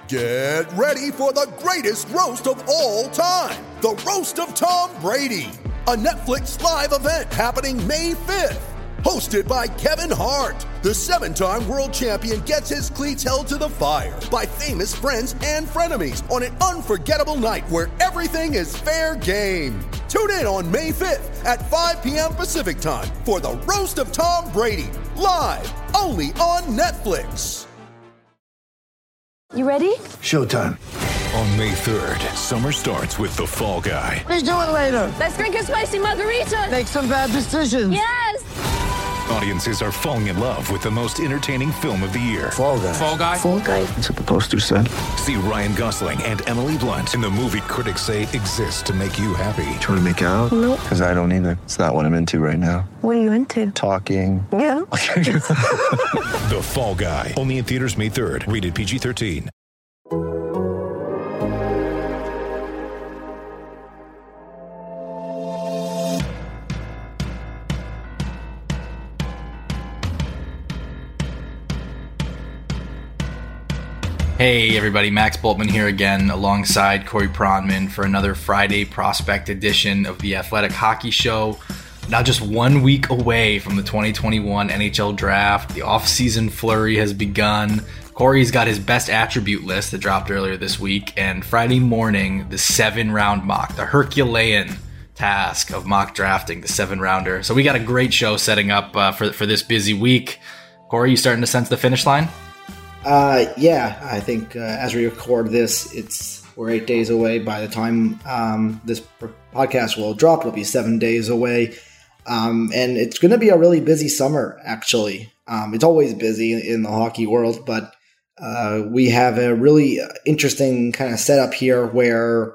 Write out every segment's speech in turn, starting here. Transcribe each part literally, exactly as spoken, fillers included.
Get ready for the greatest roast of all time, the Roast of Tom Brady, a Netflix live event happening May fifth. Hosted by Kevin Hart, the seven-time world champion gets his cleats held to the fire by famous friends and frenemies on an unforgettable night where everything is fair game. Tune in on May fifth at five p.m. Pacific time for the Roast of Tom Brady, live only on Netflix. You ready? Showtime. On May third, summer starts with The Fall Guy. Let's do it later. Let's drink a spicy margarita. Make some bad decisions. Yes! Audiences are falling in love with the most entertaining film of the year. Fall Guy. Fall Guy? Fall Guy. That's what the poster said. See Ryan Gosling and Emily Blunt in the movie critics say exists to make you happy. Trying to make it out? Nope. Because I don't either. It's not what I'm into right now. What are you into? Talking. Yeah. The Fall Guy. Only in theaters May third. Rated P G thirteen. Hey everybody, Max Bultman here again alongside Corey Pronman for another Friday Prospect edition of the Athletic Hockey Show. Now just one week away from the twenty twenty-one N H L Draft. The off-season flurry has begun. Corey's got his best attribute list that dropped earlier this week, and Friday morning, the seven-round mock, the Herculean task of mock drafting the seven-rounder. So we got a great show setting up uh, for, for this busy week. Corey, you starting to sense the finish line? Uh, yeah, I think uh, as we record this, it's we're eight days away. By the time um, this podcast will drop, it'll be seven days away. Um, and it's going to be a really busy summer, actually. Um, it's always busy in the hockey world, but uh, we have a really interesting kind of setup here where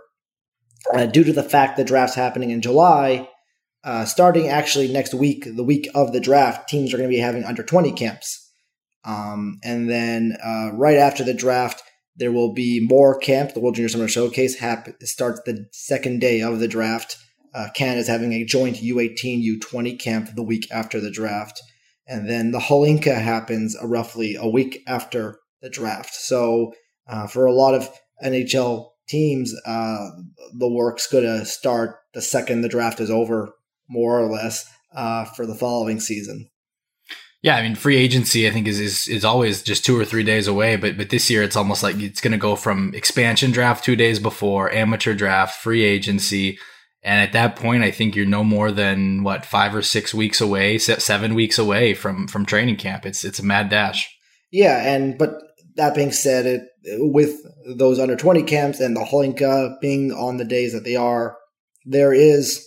uh, due to the fact the draft's happening in July, uh, starting actually next week, the week of the draft, teams are going to be having under twenty camps. Um, and then uh, right after the draft, there will be more camp. The World Junior Summer Showcase hap- starts the second day of the draft. Uh, Canada is having a joint U eighteen U twenty camp the week after the draft. And then the Holinka happens uh, roughly a week after the draft. So uh, for a lot of N H L teams, uh, the work's going to start the second the draft is over, more or less, uh, for the following season. Yeah, I mean, free agency, I think, is, is is always just two or three days away. But but this year, it's almost like it's going to go from expansion draft two days before, amateur draft, free agency. And at that point, I think you're no more than, what, five or six weeks away, seven weeks away from, from training camp. It's it's a mad dash. Yeah, and but that being said, it, with those under twenty camps and the Holinka being on the days that they are, there is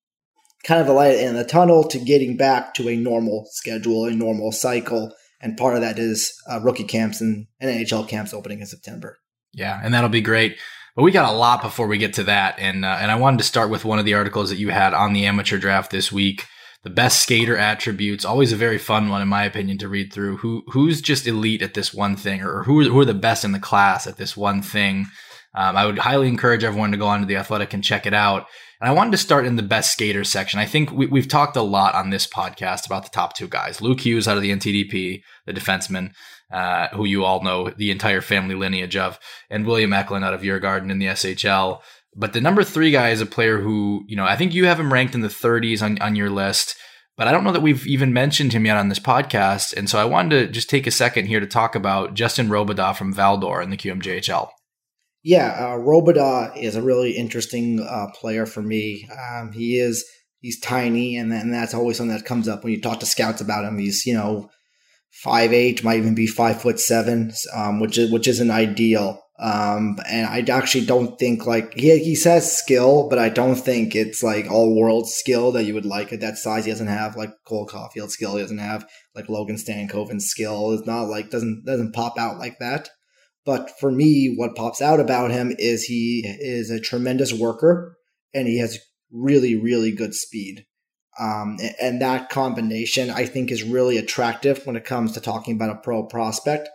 kind of a light in the tunnel to getting back to a normal schedule, a normal cycle. And part of that is uh, rookie camps and, and N H L camps opening in September. Yeah, and that'll be great. But we got a lot before we get to that. And uh, and I wanted to start with one of the articles that you had on the amateur draft this week. The best skater attributes, always a very fun one, in my opinion, to read through. Who Who's just elite at this one thing, or who are, who are the best in the class at this one thing? Um, I would highly encourage everyone to go onto The Athletic and check it out. And I wanted to start in the best skaters section. I think we, we've talked a lot on this podcast about the top two guys. Luke Hughes out of the N T D P, the defenseman, uh, who you all know the entire family lineage of, and William Eklund out of Djurgården in the S H L. But the number three guy is a player who, you know, I think you have him ranked in the thirties on, on your list, but I don't know that we've even mentioned him yet on this podcast. And so I wanted to just take a second here to talk about Justin Robidas from Valdor in the Q M J H L. Yeah, uh, Robidas is a really interesting uh, player for me. Um, he is he's tiny, and, and that's always something that comes up when you talk to scouts about him. He's, you know, five eight, might even be five foot seven, um, which is which isn't ideal. Um, and I actually don't think like he he says skill, but I don't think it's like all world skill that you would like at that size. He doesn't have like Cole Caulfield's skill. He doesn't have like Logan Stankoven's skill. It's not like doesn't doesn't pop out like that. But for me, what pops out about him is he is a tremendous worker, and he has really, really good speed. Um, and that combination, I think, is really attractive when it comes to talking about a pro prospect.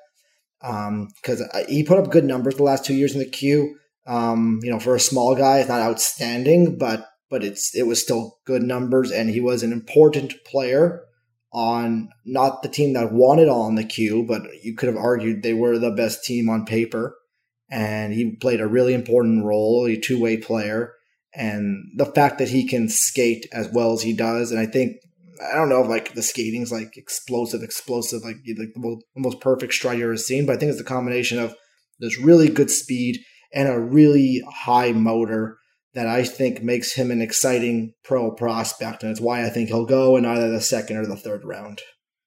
Because um, he put up good numbers the last two years in the Q. Um, you know, for a small guy, it's not outstanding, but but it's it was still good numbers, and he was an important player on not the team that won it all in the Q, but you could have argued they were the best team on paper. and he played a really important role, a two-way player. And the fact that he can skate as well as he does, and I think, I don't know if like the skating's like explosive, explosive, like, like the most, the most perfect stride you've ever seen, but I think it's a combination of this really good speed and a really high motor that I think makes him an exciting pro prospect, and it's why I think he'll go in either the second or the third round.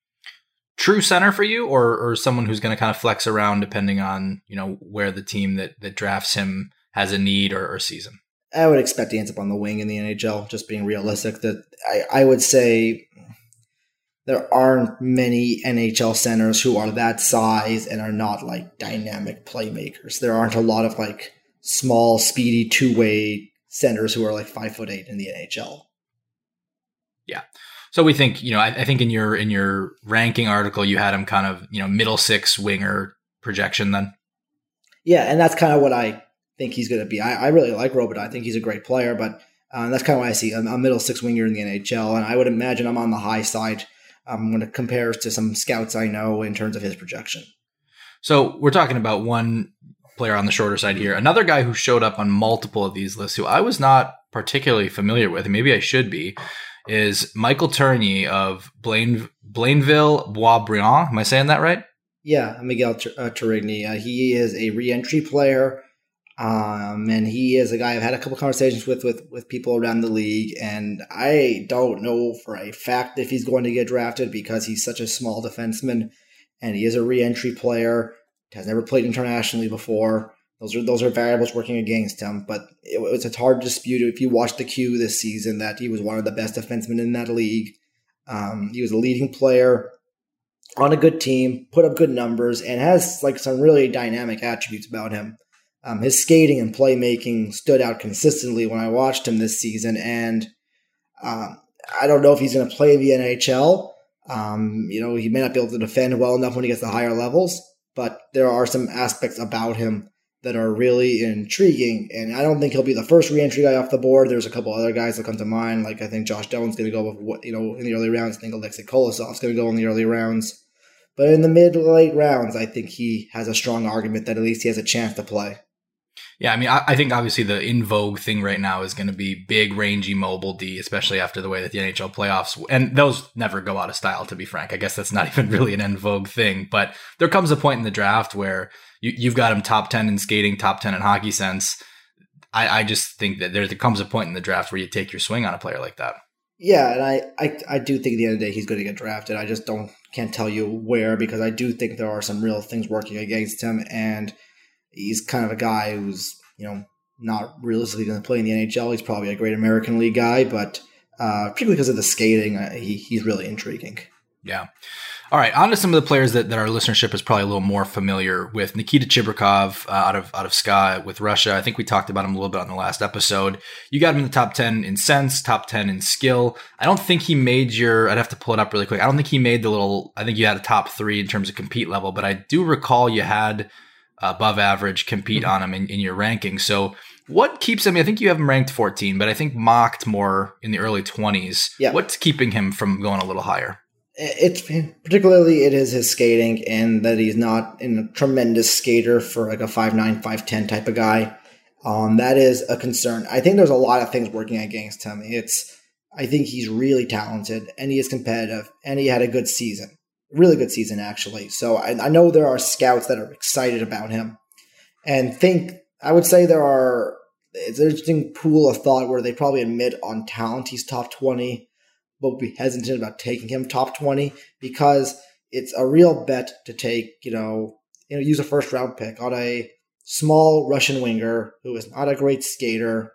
True center for you, or or someone who's going to kind of flex around depending on, you know, where the team that, that drafts him has a need or, or season? I would expect he ends up on the wing in the N H L, just being realistic. That I, I would say there aren't many N H L centers who are that size and are not like dynamic playmakers. There aren't a lot of like small, speedy two-way centers who are like five foot eight in the N H L. Yeah. So we think, you know, I, I think in your in your ranking article, you had him kind of, you know, middle six winger projection then. Yeah, and that's kind of what I think he's going to be. I, I really like Robida. I think he's a great player, but uh, that's kind of why I see a, a middle six winger in the N H L, and I would imagine I'm on the high side um, when it compares to some scouts I know in terms of his projection. So we're talking about one player on the shorter side here. Another guy who showed up on multiple of these lists who I was not particularly familiar with, and maybe I should be, is Michael Tourigny of Blaine, Blainville Boisbriand. Am I saying that right? Yeah, Miguel uh, Tourigny. Uh, he is a re-entry player, um, and he is a guy I've had a couple conversations with, with with people around the league, and I don't know for a fact if he's going to get drafted because he's such a small defenseman, and he is a re-entry player, has never played internationally before. Those are those are variables working against him, but it, it's a hard dispute if you watch the Q this season that he was one of the best defensemen in that league. Um, he was a leading player on a good team, put up good numbers, and has like some really dynamic attributes about him. Um, his skating and playmaking stood out consistently when I watched him this season, and um, I don't know if he's going to play in the N H L. Um, you know, he may not be able to defend well enough when he gets to higher levels, but there are some aspects about him that are really intriguing, and I don't think he'll be the first re-entry guy off the board. There's a couple other guys that come to mind, like I think Josh Doan's going to go with what, you know, in the early rounds. I think Alexei Kolosov's going to go in the early rounds. But in the mid-late rounds, I think he has a strong argument that at least he has a chance to play. Yeah, I mean, I, I think obviously the in vogue thing right now is going to be big, rangy, mobile D, especially after the way that the N H L playoffs, and those never go out of style, to be frank. I guess that's not even really an in vogue thing, but there comes a point in the draft where you, you've got him top ten in skating, top ten in hockey sense. I, I just think that there comes a point in the draft where you take your swing on a player like that. Yeah, and I, I, I do think at the end of the day he's going to get drafted. I just don't can't tell you where, because I do think there are some real things working against him, and he's kind of a guy who's, you know, not realistically going to play in the N H L. He's probably a great American League guy, but uh, particularly because of the skating, uh, he, he's really intriguing. Yeah. All right, on to some of the players that, that our listenership is probably a little more familiar with. Nikita Chibrikov uh, out of out of S K A with Russia. I think we talked about him a little bit on the last episode. You got him in the top ten in sense, top ten in skill. I don't think he made your, I'd have to pull it up really quick. I don't think he made the little, I think you had a top three in terms of compete level, but I do recall you had above average compete mm-hmm. on him in, in your ranking. So what keeps him, I think you have him ranked fourteen, but I think mocked more in the early twenties. Yeah. What's keeping him from going a little higher? It's particularly it is his skating, and that he's not a tremendous skater for like a five nine, five ten type of guy. Um, that is a concern. I think there's a lot of things working against him. It's, I think he's really talented, and he is competitive, and he had a good season, really good season actually. So I, I know there are scouts that are excited about him, and think I would say there are. It's an interesting pool of thought where they probably admit on talent he's top twenty. But be hesitant about taking him top twenty because it's a real bet to take, you know, you know, use a first round pick on a small Russian winger who is not a great skater,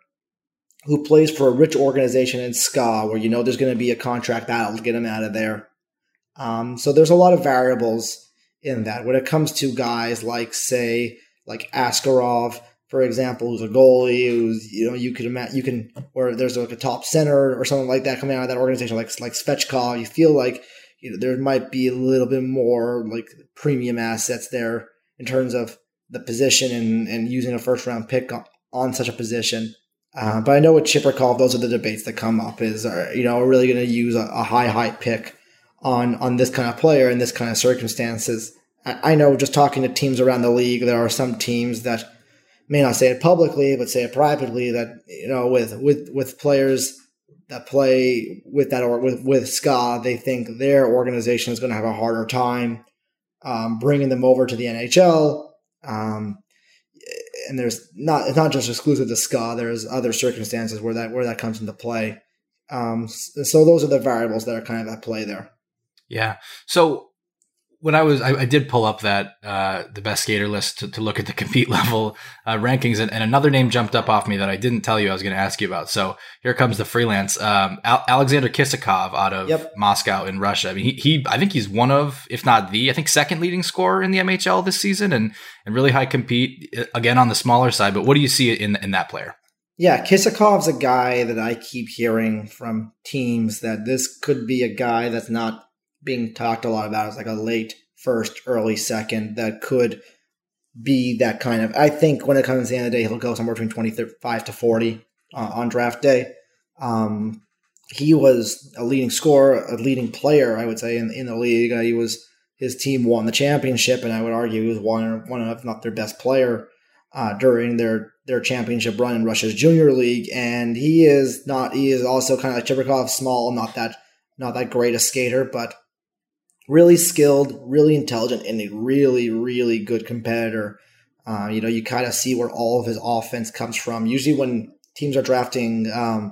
who plays for a rich organization in S K A where you know there's going to be a contract battle to get him out of there. Um, so there's a lot of variables in that. When it comes to guys like, say, like Askarov, for example, who's a goalie, who's, you know, you could imagine, you can, or there's like a top center or something like that coming out of that organization, like like Svechkov, you feel like, you know, there might be a little bit more like premium assets there in terms of the position and, and using a first round pick on, on such a position. Uh, but I know with Chibrikov, those are the debates that come up is, are, you know, we're really going to use a, a high, high pick on, on this kind of player in this kind of circumstances. I, I know just talking to teams around the league, there are some teams that may not say it publicly, but say it privately, that, you know, with with with players that play with that or with with S C A, they think their organization is going to have a harder time um, bringing them over to the N H L. Um, and there's not it's not just exclusive to S C A. There's other circumstances where that where that comes into play. Um, so those are the variables that are kind of at play there. Yeah. So when I was, I, I did pull up that uh, the best skater list to, to look at the compete level uh, rankings, and, and another name jumped up off me that I didn't tell you I was going to ask you about. So here comes the freelance, um, Al- Alexander Kisakov out of Yep. Moscow in Russia. I mean, he, he, I think he's one of, if not the, I think second leading scorer in the M H L this season, and and really high compete again on the smaller side. But what do you see in in that player? Yeah, Kisakov's a guy that I keep hearing from teams that this could be a guy that's not being talked a lot about as like a late first, early second that could be that kind of. I think when it comes to the end of the day, he'll go somewhere between twenty-five to forty uh, on draft day. Um, he was a leading scorer, a leading player, I would say, in, in the league. Uh, he was his team won the championship, and I would argue he was one, one of, if not their best player uh, during their their championship run in Russia's junior league. And he is not. He is also kind of like Chibrikov, small, not that not that great a skater, but really skilled, really intelligent, and a really, really good competitor. Uh, you know, you kind of see where all of his offense comes from. Usually when teams are drafting um,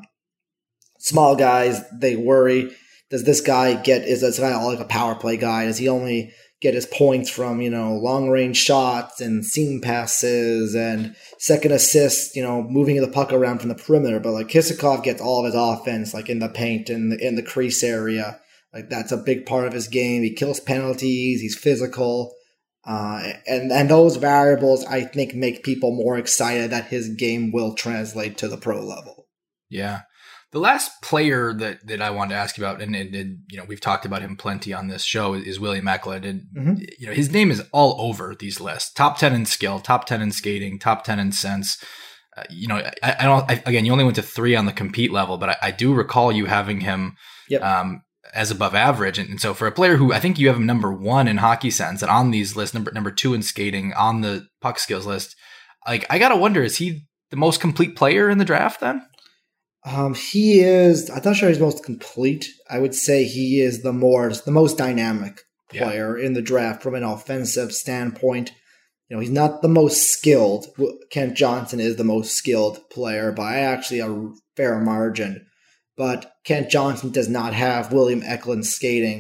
small guys, they worry, does this guy get, is this guy all like a power play guy? Does he only get his points from, you know, long range shots and seam passes and second assists, you know, moving the puck around from the perimeter? But like Kisakov gets all of his offense like in the paint and in, in the crease area. Like that's a big part of his game. He kills penalties. He's physical. Uh, and, and those variables, I think, make people more excited that his game will translate to the pro level. Yeah. The last player that, that I wanted to ask you about, and, and, and you know, we've talked about him plenty on this show, is William Eklund. And, Mm-hmm. you know, his name is all over these lists. Top ten in skill, top ten in skating, top ten in sense. Uh, you know, I, I don't, I, again, you only went to three on the compete level, but I, I do recall you having him, Yep. um, as above average. And, and so for a player who I think you have him number one in hockey sense and on these lists, number number two in skating, on the puck skills list, like I got to wonder, is he the most complete player in the draft then? Um, he is, I'm not sure he's most complete. I would say he is the more, the most dynamic player yeah. in the draft from an offensive standpoint. You know, he's not the most skilled. Kent Johnson is the most skilled player by actually a fair margin. But Kent Johnson does not have William Eklund skating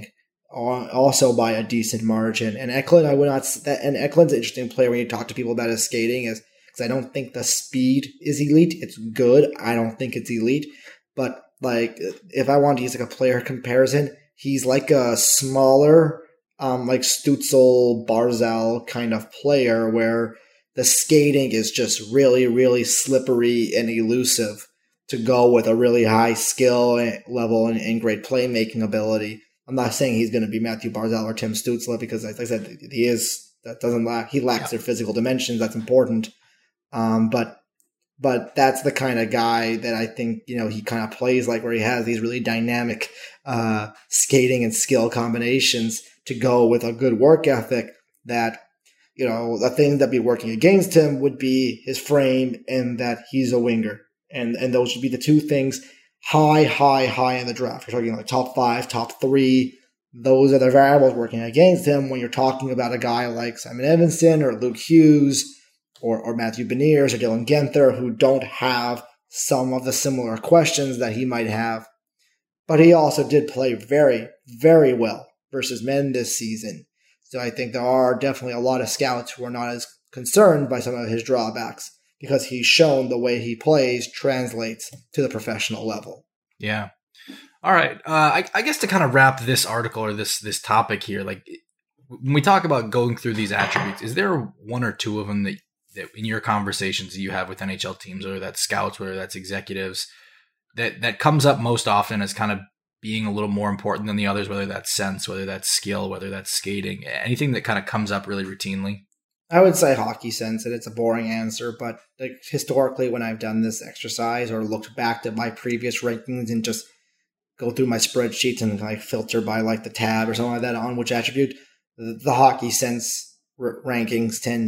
also by a decent margin. And Eklund, I would not, and Eklund's an interesting player when you talk to people about his skating is because I don't think the speed is elite. It's good. I don't think it's elite. But like, if I want to use like a player comparison, he's like a smaller, um, like Stützle, Barzal kind of player where the skating is just really, really slippery and elusive to go with a really high skill level and, and great playmaking ability. I'm not saying he's going to be Matthew Barzal or Tim Stützle because, like I said, he is that doesn't lack. He lacks yeah. their physical dimensions. That's important. Um, but but that's the kind of guy that I think you know he kind of plays like, where he has these really dynamic uh, skating and skill combinations to go with a good work ethic. That you know the thing that'd be working against him would be his frame and that he's a winger. And and those should be the two things high, high, high in the draft. You're talking like top five, top three. Those are the variables working against him when you're talking about a guy like Simon Evanston or Luke Hughes or, or Matthew Beniers or Dylan Genther, who don't have some of the similar questions that he might have. But he also did play very, very well versus men this season. So I think there are definitely a lot of scouts who are not as concerned by some of his drawbacks, because he's shown the way he plays translates to the professional level. Yeah. All right. Uh, I, I guess to kind of wrap this article or this this topic here, like when we talk about going through these attributes, is there one or two of them that, that in your conversations that you have with N H L teams, whether that's scouts, whether that's executives, that, that comes up most often as kind of being a little more important than the others, whether that's sense, whether that's skill, whether that's skating, anything that kind of comes up really routinely? I would say hockey sense, and it's a boring answer, but like historically when I've done this exercise or looked back at my previous rankings and just go through my spreadsheets and like filter by like the tab or something like that on which attribute, the, the hockey sense r- rankings tend to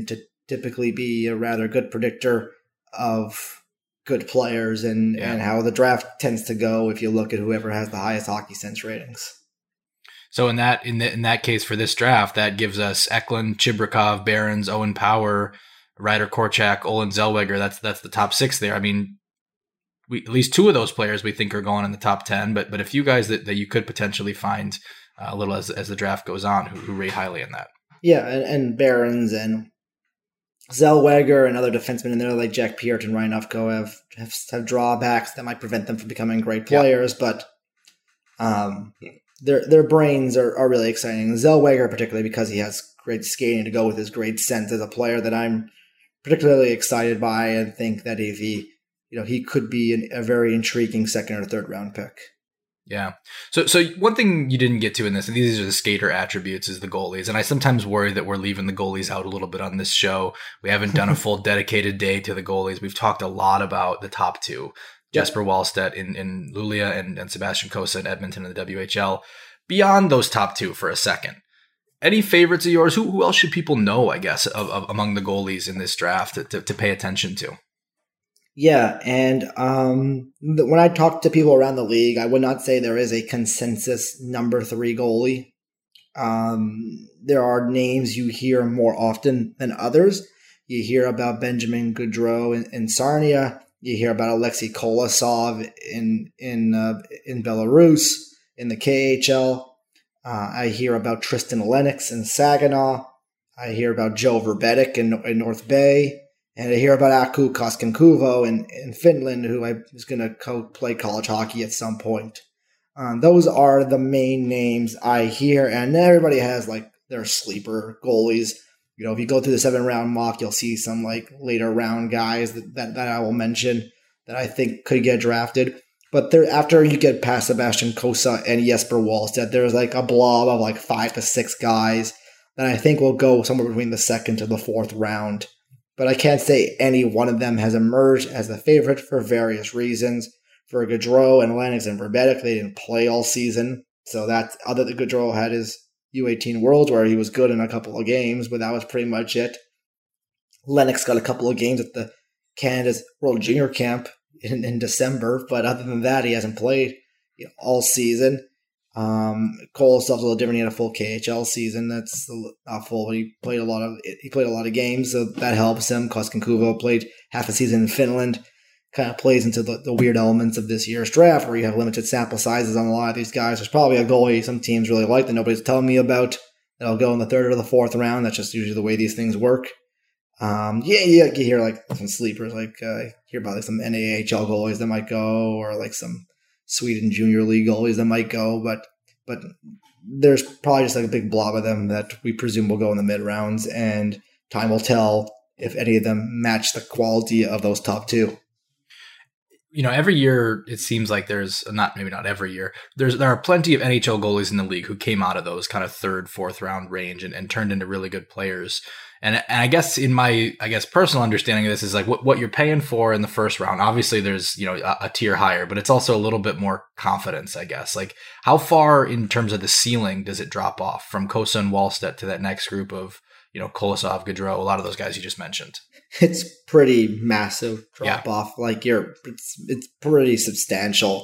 typically be a rather good predictor of good players and, yeah. and how the draft tends to go if you look at whoever has the highest hockey sense ratings. So in that in, the, in that case for this draft, that gives us Eklund, Chibrikov, Barons, Owen Power, Ryder Korczak, Olin Zellweger. That's that's the top six there. I mean, we at least two of those players we think are going in the top ten, but but a few guys that, that you could potentially find uh, a little as as the draft goes on who, who rate highly in that. Yeah, and, and Barons and Zellweger and other defensemen in there like Jack Peart and Ryan Ufko have, have have drawbacks that might prevent them from becoming great players, yeah. but um, their their brains are, are really exciting. Zellweger particularly because he has great skating to go with his great sense as a player that I'm particularly excited by and think that if he, you know, he could be an, a very intriguing second or third round pick. Yeah. So, so one thing you didn't get to in this, and these are the skater attributes, is the goalies. And I sometimes worry that we're leaving the goalies out a little bit on this show. We haven't done a full dedicated day to the goalies. We've talked a lot about the top two, yep. Jesper Wallstedt in, in Luleå and, and Sebastian Cossa in Edmonton in the W H L. Beyond those top two for a second, any favorites of yours? Who, who else should people know, I guess, of, of among the goalies in this draft to, to, to pay attention to? Yeah, and um, when I talk to people around the league, I would not say there is a consensus number three goalie. Um, there are names you hear more often than others. You hear about Benjamin Gaudreau in, in Sarnia. You hear about Alexei Kolosov in in uh, in Belarus in the K H L. Uh, I hear about Tristan Lennox in Saginaw. I hear about Joe Verbetic in, in North Bay. And I hear about Aku Koskenkuvo in, in Finland, who I is going to co- play college hockey at some point. Um, those are the main names I hear, and everybody has like their sleeper goalies. You know, if you go through the seven round mock, you'll see some like later round guys that, that, that I will mention that I think could get drafted. But there, after you get past Sebastian Cossa and Jesper Wallstedt, there's like a blob of like five to six guys that I think will go somewhere between the second to the fourth round. But I can't say any one of them has emerged as the favorite for various reasons. For Gaudreau and Lennox and Verbetic, they didn't play all season. So that's other than Gaudreau had his U eighteen Worlds where he was good in a couple of games, but that was pretty much it. Lennox got a couple of games at the Canada's World Junior Camp in, in December, but other than that, he hasn't played you know, all season. Um, Kolosov's a little different. He had a full K H L season. That's not full, but he played a lot of he played a lot of games, so that helps him. Koskenkuvo played half a season in Finland. Kind of plays into the, the weird elements of this year's draft, where you have limited sample sizes on a lot of these guys. There's probably a goalie some teams really like that nobody's telling me about that'll go in the third or the fourth round. That's just usually the way these things work. Um, yeah, yeah, you hear like some sleepers, like uh, you hear about like some N A H L goalies that might go, or like some Sweden Junior League goalies that might go, but but there's probably just like a big blob of them that we presume will go in the mid rounds, and time will tell if any of them match the quality of those top two. You know, every year it seems like there's not maybe not every year. There's there are plenty of N H L goalies in the league who came out of those kind of third, fourth round range and, and turned into really good players. And and I guess in my I guess personal understanding of this is like what, what you're paying for in the first round. Obviously, there's you know a, a tier higher, but it's also a little bit more confidence. I guess like how far in terms of the ceiling does it drop off from Cossa and Wallstedt to that next group of you know Kolosov, Gaudreau, a lot of those guys you just mentioned? It's pretty massive drop yeah. off. Like you're, it's it's pretty substantial,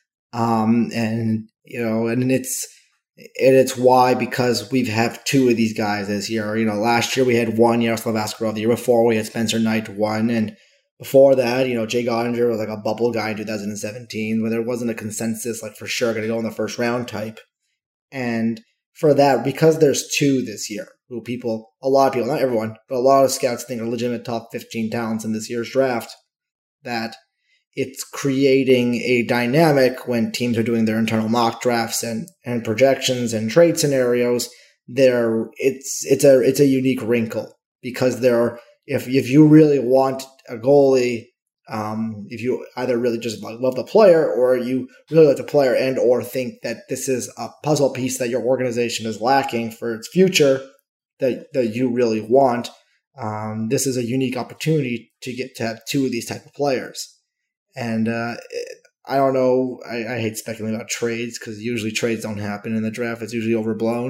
um, and you know, and it's. And it's why, because we've have two of these guys this year. You know, last year we had one Yaroslav Askarov. The year before we had Spencer Knight one. And before that, you know, Jay Gottinger was like a bubble guy in two thousand seventeen where there wasn't a consensus, like for sure going to go in the first round type. And for that, because there's two this year, who people, a lot of people, not everyone, but a lot of scouts think are legitimate top fifteen talents in this year's draft, that it's creating a dynamic when teams are doing their internal mock drafts and, and projections and trade scenarios. There, it's it's a it's a unique wrinkle because there are if if you really want a goalie, um, if you either really just love the player or you really like the player and or think that this is a puzzle piece that your organization is lacking for its future that that you really want, um, this is a unique opportunity to get to have two of these type of players. And uh, I don't know. I, I hate speculating about trades because usually trades don't happen in the draft. It's usually overblown.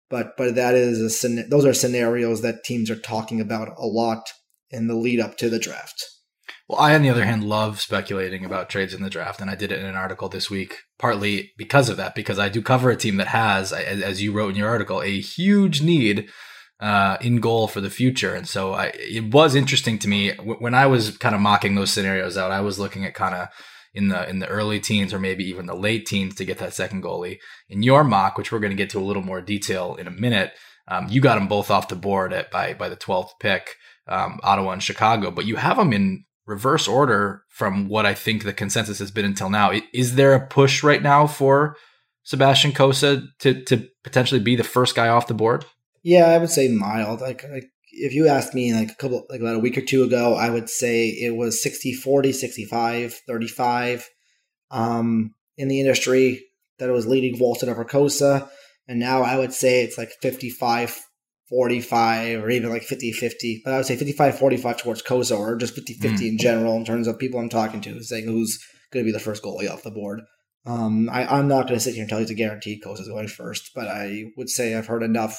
But but that is a, those are scenarios that teams are talking about a lot in the lead up to the draft. Well, I, on the other hand, love speculating about trades in the draft, and I did it in an article this week, partly because of that, because I do cover a team that has, as you wrote in your article, a huge need uh, in goal for the future. And so I, it was interesting to me when I was kind of mocking those scenarios out. I was looking at kind of in the in the early teens or maybe even the late teens to get that second goalie. In your mock, which we're going to get to a little more detail in a minute, um, you got them both off the board at by by the twelfth pick, um, Ottawa and Chicago, but you have them in reverse order from what I think the consensus has been until now. Is there a push right now for Sebastian Cossa to to potentially be the first guy off the board? Yeah, I would say mild. Like, like if you asked me like a couple, like about a week or two ago, I would say it was sixty forty, sixty-five thirty-five um, in the industry that it was leading Wallstedt over Cossa. And now I would say it's like fifty-five forty-five or even like fifty fifty. But I would say fifty-five forty-five towards Cossa, or just fifty fifty mm. in general in terms of people I'm talking to saying who's going to be the first goalie off the board. Um, I, I'm not going to sit here and tell you it's a guarantee Cossa's going first, but I would say I've heard enough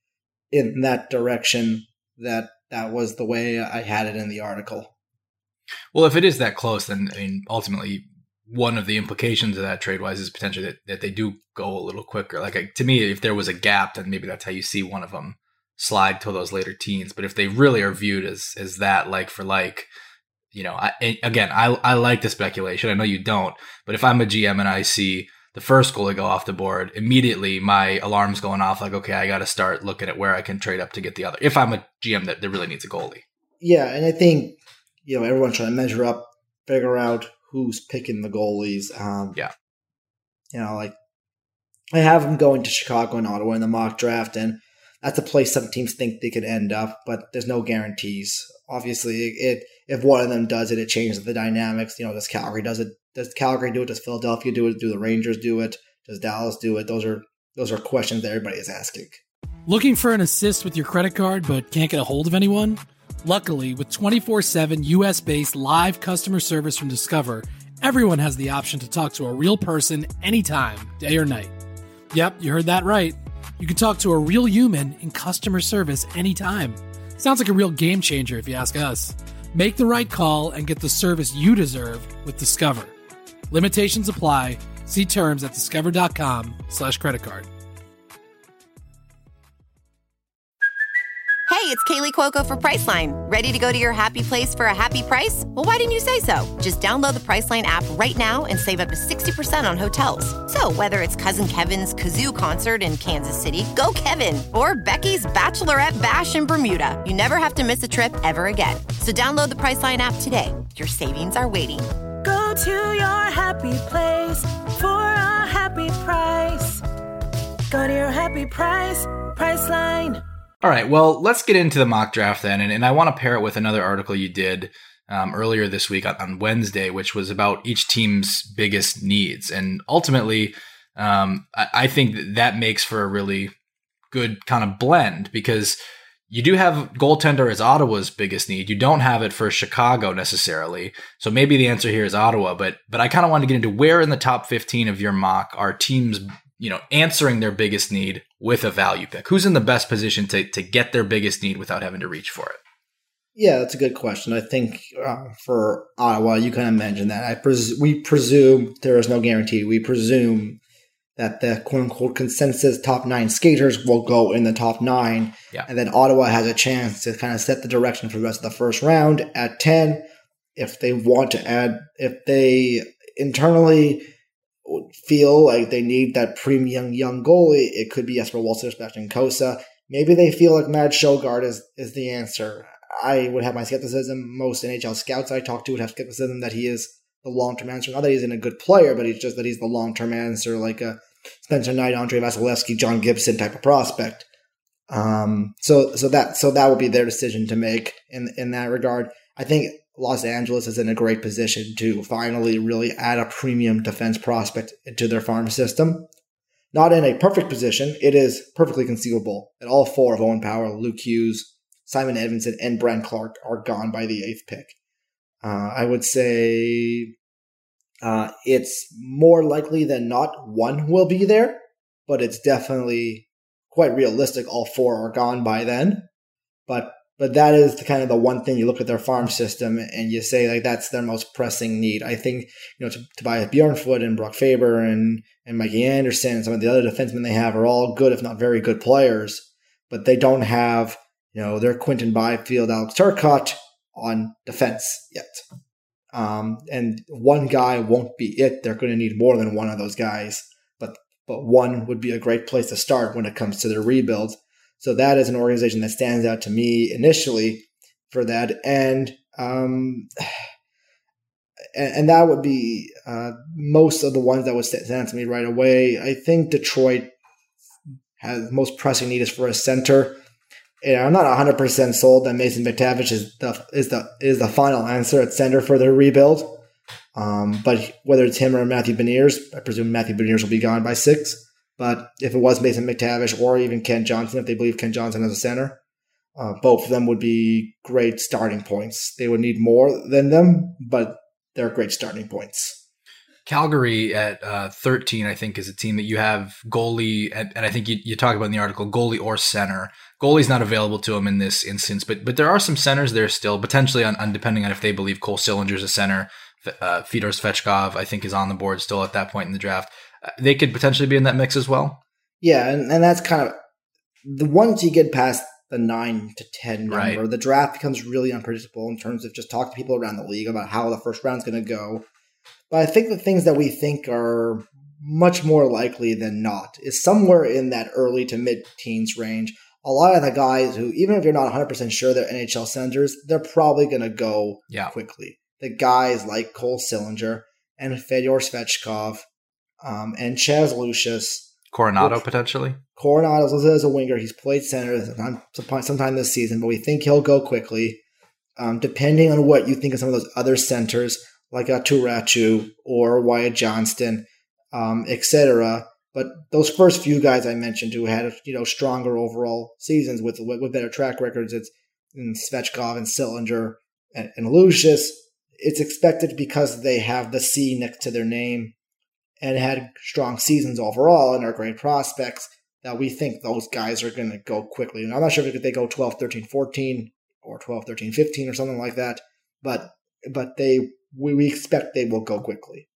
in that direction that that was the way I had it in the article. Well, if it is that close, then I mean, ultimately, one of the implications of that trade-wise is potentially that, that they do go a little quicker. Like, to me, if there was a gap, then maybe that's how you see one of them slide to those later teens. But if they really are viewed as as that like for like, you know, I, again, I I like the speculation. I know you don't, but if I'm a G M and I see the first goalie go off the board, immediately my alarm's going off. Like, okay, I got to start looking at where I can trade up to get the other. If I'm a G M that, that really needs a goalie. Yeah, and I think, you know, everyone's trying to measure up, figure out who's picking the goalies. Um, yeah. You know, like, I have them going to Chicago and Ottawa in the mock draft, and that's a place some teams think they could end up, but there's no guarantees. Obviously, it if one of them does it, it changes the dynamics. You know, does Calgary does it? Does Calgary do it? Does Philadelphia do it? Do the Rangers do it? Does Dallas do it? Those are those are questions that everybody is asking. Looking for an assist with your credit card but can't get a hold of anyone? Luckily, with twenty-four seven U S-based live customer service from Discover, everyone has the option to talk to a real person anytime, day or night. Yep, you heard that right. You can talk to a real human in customer service anytime. Sounds like a real game changer if you ask us. Make the right call and get the service you deserve with Discover. Limitations apply. See terms at discover.com slash credit card. Hey, it's Kaylee Cuoco for Priceline. Ready to go to your happy place for a happy price? Well, why didn't you say so? Just download the Priceline app right now and save up to sixty percent on hotels. So whether it's Cousin Kevin's Kazoo Concert in Kansas City, go Kevin, or Becky's Bachelorette Bash in Bermuda, you never have to miss a trip ever again. So download the Priceline app today. Your savings are waiting. Go to your happy place for a happy price. Go to your happy price, Priceline. All right, well, let's get into the mock draft then, and, and I want to pair it with another article you did um, earlier this week on, on Wednesday, which was about each team's biggest needs. And ultimately, um, I, I think that, that makes for a really good kind of blend, because you do have goaltender as Ottawa's biggest need. You don't have it for Chicago necessarily. So maybe the answer here is Ottawa, but but I kind of want to get into where in the top fifteen of your mock are teams, you know, answering their biggest need with a value pick. Who's in the best position to to get their biggest need without having to reach for it? Yeah, that's a good question. I think uh, for Ottawa, you kind of mentioned that. I pres- we presume there is no guarantee. We presume that the quote-unquote consensus top nine skaters will go in the top nine. Yeah. And then Ottawa has a chance to kind of set the direction for the rest of the first round at ten. If they want to add, if they internally feel like they need that premium young goalie, it could be Jesper Wallstedt or Sebastian Cossa. Maybe they feel like Mads Sjogard is, is the answer. I would have my skepticism. Most N H L scouts I talk to would have skepticism that he is the long-term answer. Not that he's a good player, but he's just that he's the long-term answer, like a Spencer Knight, Andrei Vasilevsky, John Gibson type of prospect. Um, so so that so that would be their decision to make in in that regard. I think Los Angeles is in a great position to finally really add a premium defense prospect into their farm system. Not in a perfect position. It is perfectly conceivable that all four of Owen Power, Luke Hughes, Simon Edvinsson, and Brent Clark are gone by the eighth pick. Uh, I would say uh, it's more likely than not one will be there, but it's definitely quite realistic. All four are gone by then. But but that is the kind of the one thing you look at their farm system and you say like that's their most pressing need. I think, you know, to, Tobias Bjornfot and Brock Faber and, and Mikey Anderson and some of the other defensemen they have are all good, if not very good players, but they don't have, you know, their Quinton Byfield, Alex Turcotte on defense yet. Um, and one guy won't be it. They're going to need more than one of those guys, but but one would be a great place to start when it comes to their rebuild. So that is an organization that stands out to me initially for that. And um, and, and that would be uh, most of the ones that would stand out to me right away. I think Detroit has most pressing need is for a center. And I'm not one hundred percent sold that Mason McTavish is the is the is the final answer at center for their rebuild. Um, but whether it's him or Matthew Beniers, I presume Matthew Beniers will be gone by six. But if it was Mason McTavish or even Ken Johnson, if they believe Ken Johnson is a center, uh, both of them would be great starting points. They would need more than them, but they're great starting points. Calgary at uh, thirteen, I think, is a team that you have goalie, and, and I think you, you talk about in the article, goalie or center. Goalie's not available to them in this instance, but but there are some centers there still, potentially on, on depending on if they believe Cole Sillinger's a center. Uh, Fedor Svechkov, I think, is on the board still at that point in the draft. Uh, they could potentially be in that mix as well. Yeah, and, and that's kind of the once you get past the nine to ten number, right. The draft becomes really unpredictable in terms of just talking to people around the league about how the first round's going to go. But I think the things that we think are much more likely than not is somewhere in that early to mid-teens range. A lot of the guys who, even if you're not one hundred percent sure they're N H L centers, they're probably going to go yeah. quickly. The guys like Cole Sillinger and Fedor Svechkov um, and Chaz Lucius. Coronado, potentially? Coronado is a winger. He's played center sometime this season, but we think he'll go quickly. Um, depending on what you think of some of those other centers, like a Turachu or Wyatt Johnston, um, et cetera. But those first few guys I mentioned who had, you know, stronger overall seasons with with better track records, it's Svechkov and Sillinger and, and Lucius. It's expected because they have the C next to their name and had strong seasons overall and are great prospects that we think those guys are going to go quickly. And I'm not sure if they go twelve, thirteen, fourteen or twelve, thirteen, fifteen or something like that, but but they we, we expect they will go quickly.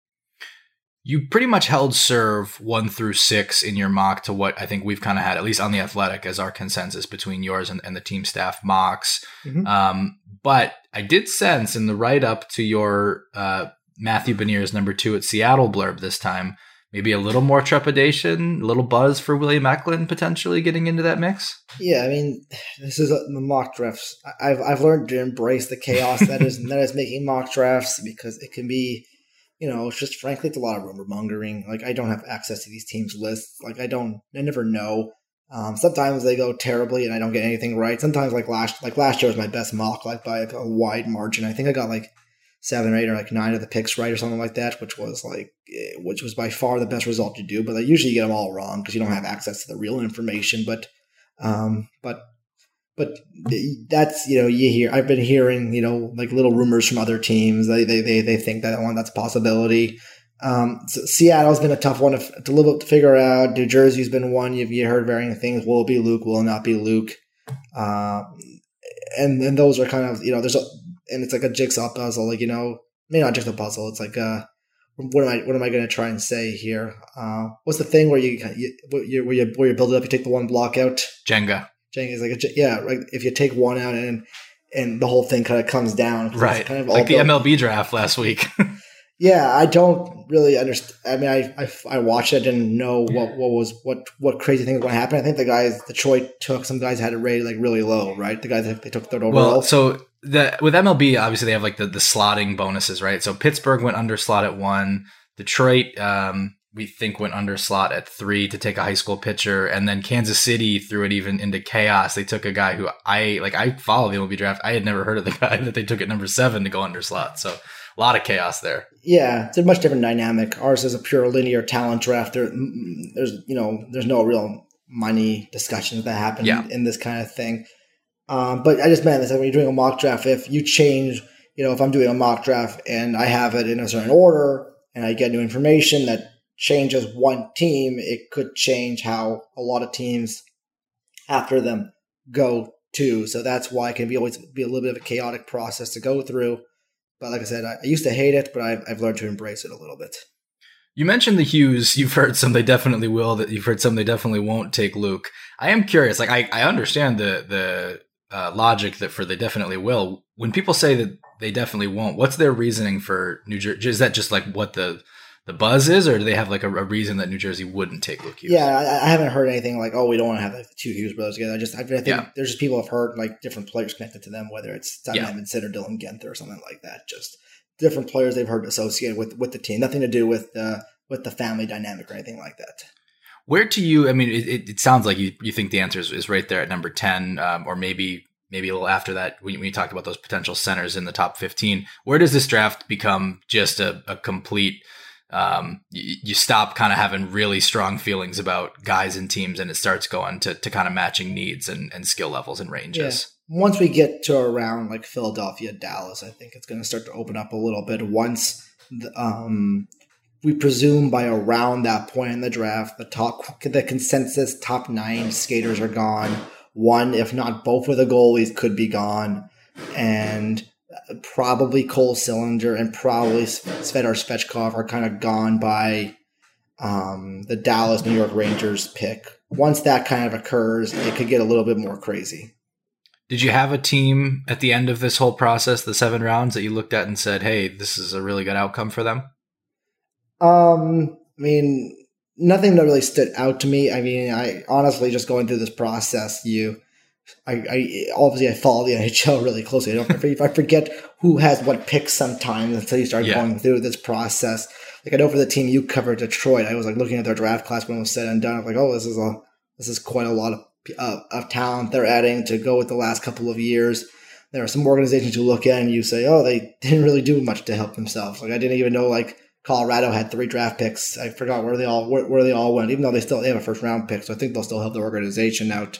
You pretty much held serve one through six in your mock to what I think we've kind of had, at least on The Athletic, as our consensus between yours and, and the team staff mocks. Mm-hmm. Um, but I did sense in the write-up to your uh, Matthew Beniers number two at Seattle blurb this time, maybe a little more trepidation, a little buzz for William Eklund potentially getting into that mix? Yeah, I mean, this is a, the mock drafts. I've I've learned to embrace the chaos that is that is making mock drafts because it can be, you know, it's just frankly, it's a lot of rumor mongering. Like, I don't have access to these teams' lists. Like, I don't, I never know. Um, sometimes they go terribly and I don't get anything right. Sometimes, like last, like last year was my best mock, like by a wide margin. I think I got like seven or eight or like nine of the picks right or something like that, which was like, which was by far the best result to do. But I usually get them all wrong because you don't have access to the real information. But, um, but. But that's, you know, you hear, I've been hearing, you know, like little rumors from other teams. They they they, they think that one, that's a possibility. Um, so Seattle's been a tough one to, to, little, to figure out. New Jersey's been one. You've you heard varying things. Will it be Luke? Will it not be Luke? Uh, and and those are kind of, you know, there's a, and it's like a jigsaw puzzle. Like, you know, maybe not jigsaw puzzle. It's like, uh, what am I what am I going to try and say here? Uh, what's the thing where you, you where you where you build it up? You take the one block out. Jenga. Jenga is like a, yeah, right. If you take one out and and the whole thing kind of comes down, right? Kind of like the built. M L B draft last week. Yeah, I don't really understand. I mean, I, I I watched it, didn't know what, what was what what crazy things were going to happen. I think the guys Detroit took some guys had it rated like really low, right? The guys that they took third overall. Well, so the with M L B, obviously they have like the the slotting bonuses, right? So Pittsburgh went under slot at one. Detroit, um, we think went under slot at three to take a high school pitcher, and then Kansas City threw it even into chaos. They took a guy who I like. I follow the M L B draft. I had never heard of the guy that they took at number seven to go under slot. So a lot of chaos there. Yeah, it's a much different dynamic. Ours is a pure linear talent draft. There, there's you know, there's no real money discussions that happen yeah. in this kind of thing. Um, but I just meant this, like when you're doing a mock draft, if you change, you know, if I'm doing a mock draft and I have it in a certain order and I get new information that changes one team, it could change how a lot of teams after them go to. So that's why it can be always be a little bit of a chaotic process to go through. But like I said, I, I used to hate it, but I've, I've learned to embrace it a little bit. You mentioned the Hughes. You've heard some they definitely will. That you've heard some they definitely won't take Luke. I am curious. Like I, I understand the the uh, logic that for they definitely will. When people say that they definitely won't, what's their reasoning for New Jersey? Is that just like what the the buzz is, or do they have like a, a reason that New Jersey wouldn't take Luke Hughes? Yeah, I, I haven't heard anything like, oh, we don't want to have like the two Hughes brothers together. I just I think yeah. there's just people have heard like different players connected to them, whether it's Simon yeah. Edmondson or Dylan Genther or something like that. Just different players they've heard associated with with the team. Nothing to do with the with the family dynamic or anything like that. Where to you? I mean, it, it sounds like you you think the answer is, is right there at number ten, um, or maybe. Maybe a little after that, when you talked about those potential centers in the top fifteen, where does this draft become just a, a complete, um, you, you stop kind of having really strong feelings about guys and teams and it starts going to, to kind of matching needs and, and skill levels and ranges? Yeah. Once we get to around like Philadelphia, Dallas, I think it's going to start to open up a little bit. Once the, um, we presume by around that point in the draft, the top, the consensus top nine skaters are gone. One, if not both of the goalies could be gone, and probably Cole Sillinger and probably Svedar Svechkov are kind of gone by um, the Dallas New York Rangers pick. Once that kind of occurs, it could get a little bit more crazy. Did you have a team at the end of this whole process, the seven rounds, that you looked at and said, hey, this is a really good outcome for them? Um, I mean... Nothing that really stood out to me. I mean, I honestly just going through this process, you, I, I obviously I follow the N H L really closely. I don't I forget who has what picks sometimes until you start yeah. going through this process. Like I know for the team you covered, Detroit, I was like looking at their draft class when it was said and done. I was like, oh, this is a this is quite a lot of uh, of talent they're adding to go with the last couple of years. There are some organizations you look at and you say, oh, they didn't really do much to help themselves. Like I didn't even know like. Colorado had three draft picks. I forgot where they all where, where they all went, even though they still they have a first round pick. So I think they'll still help the organization out.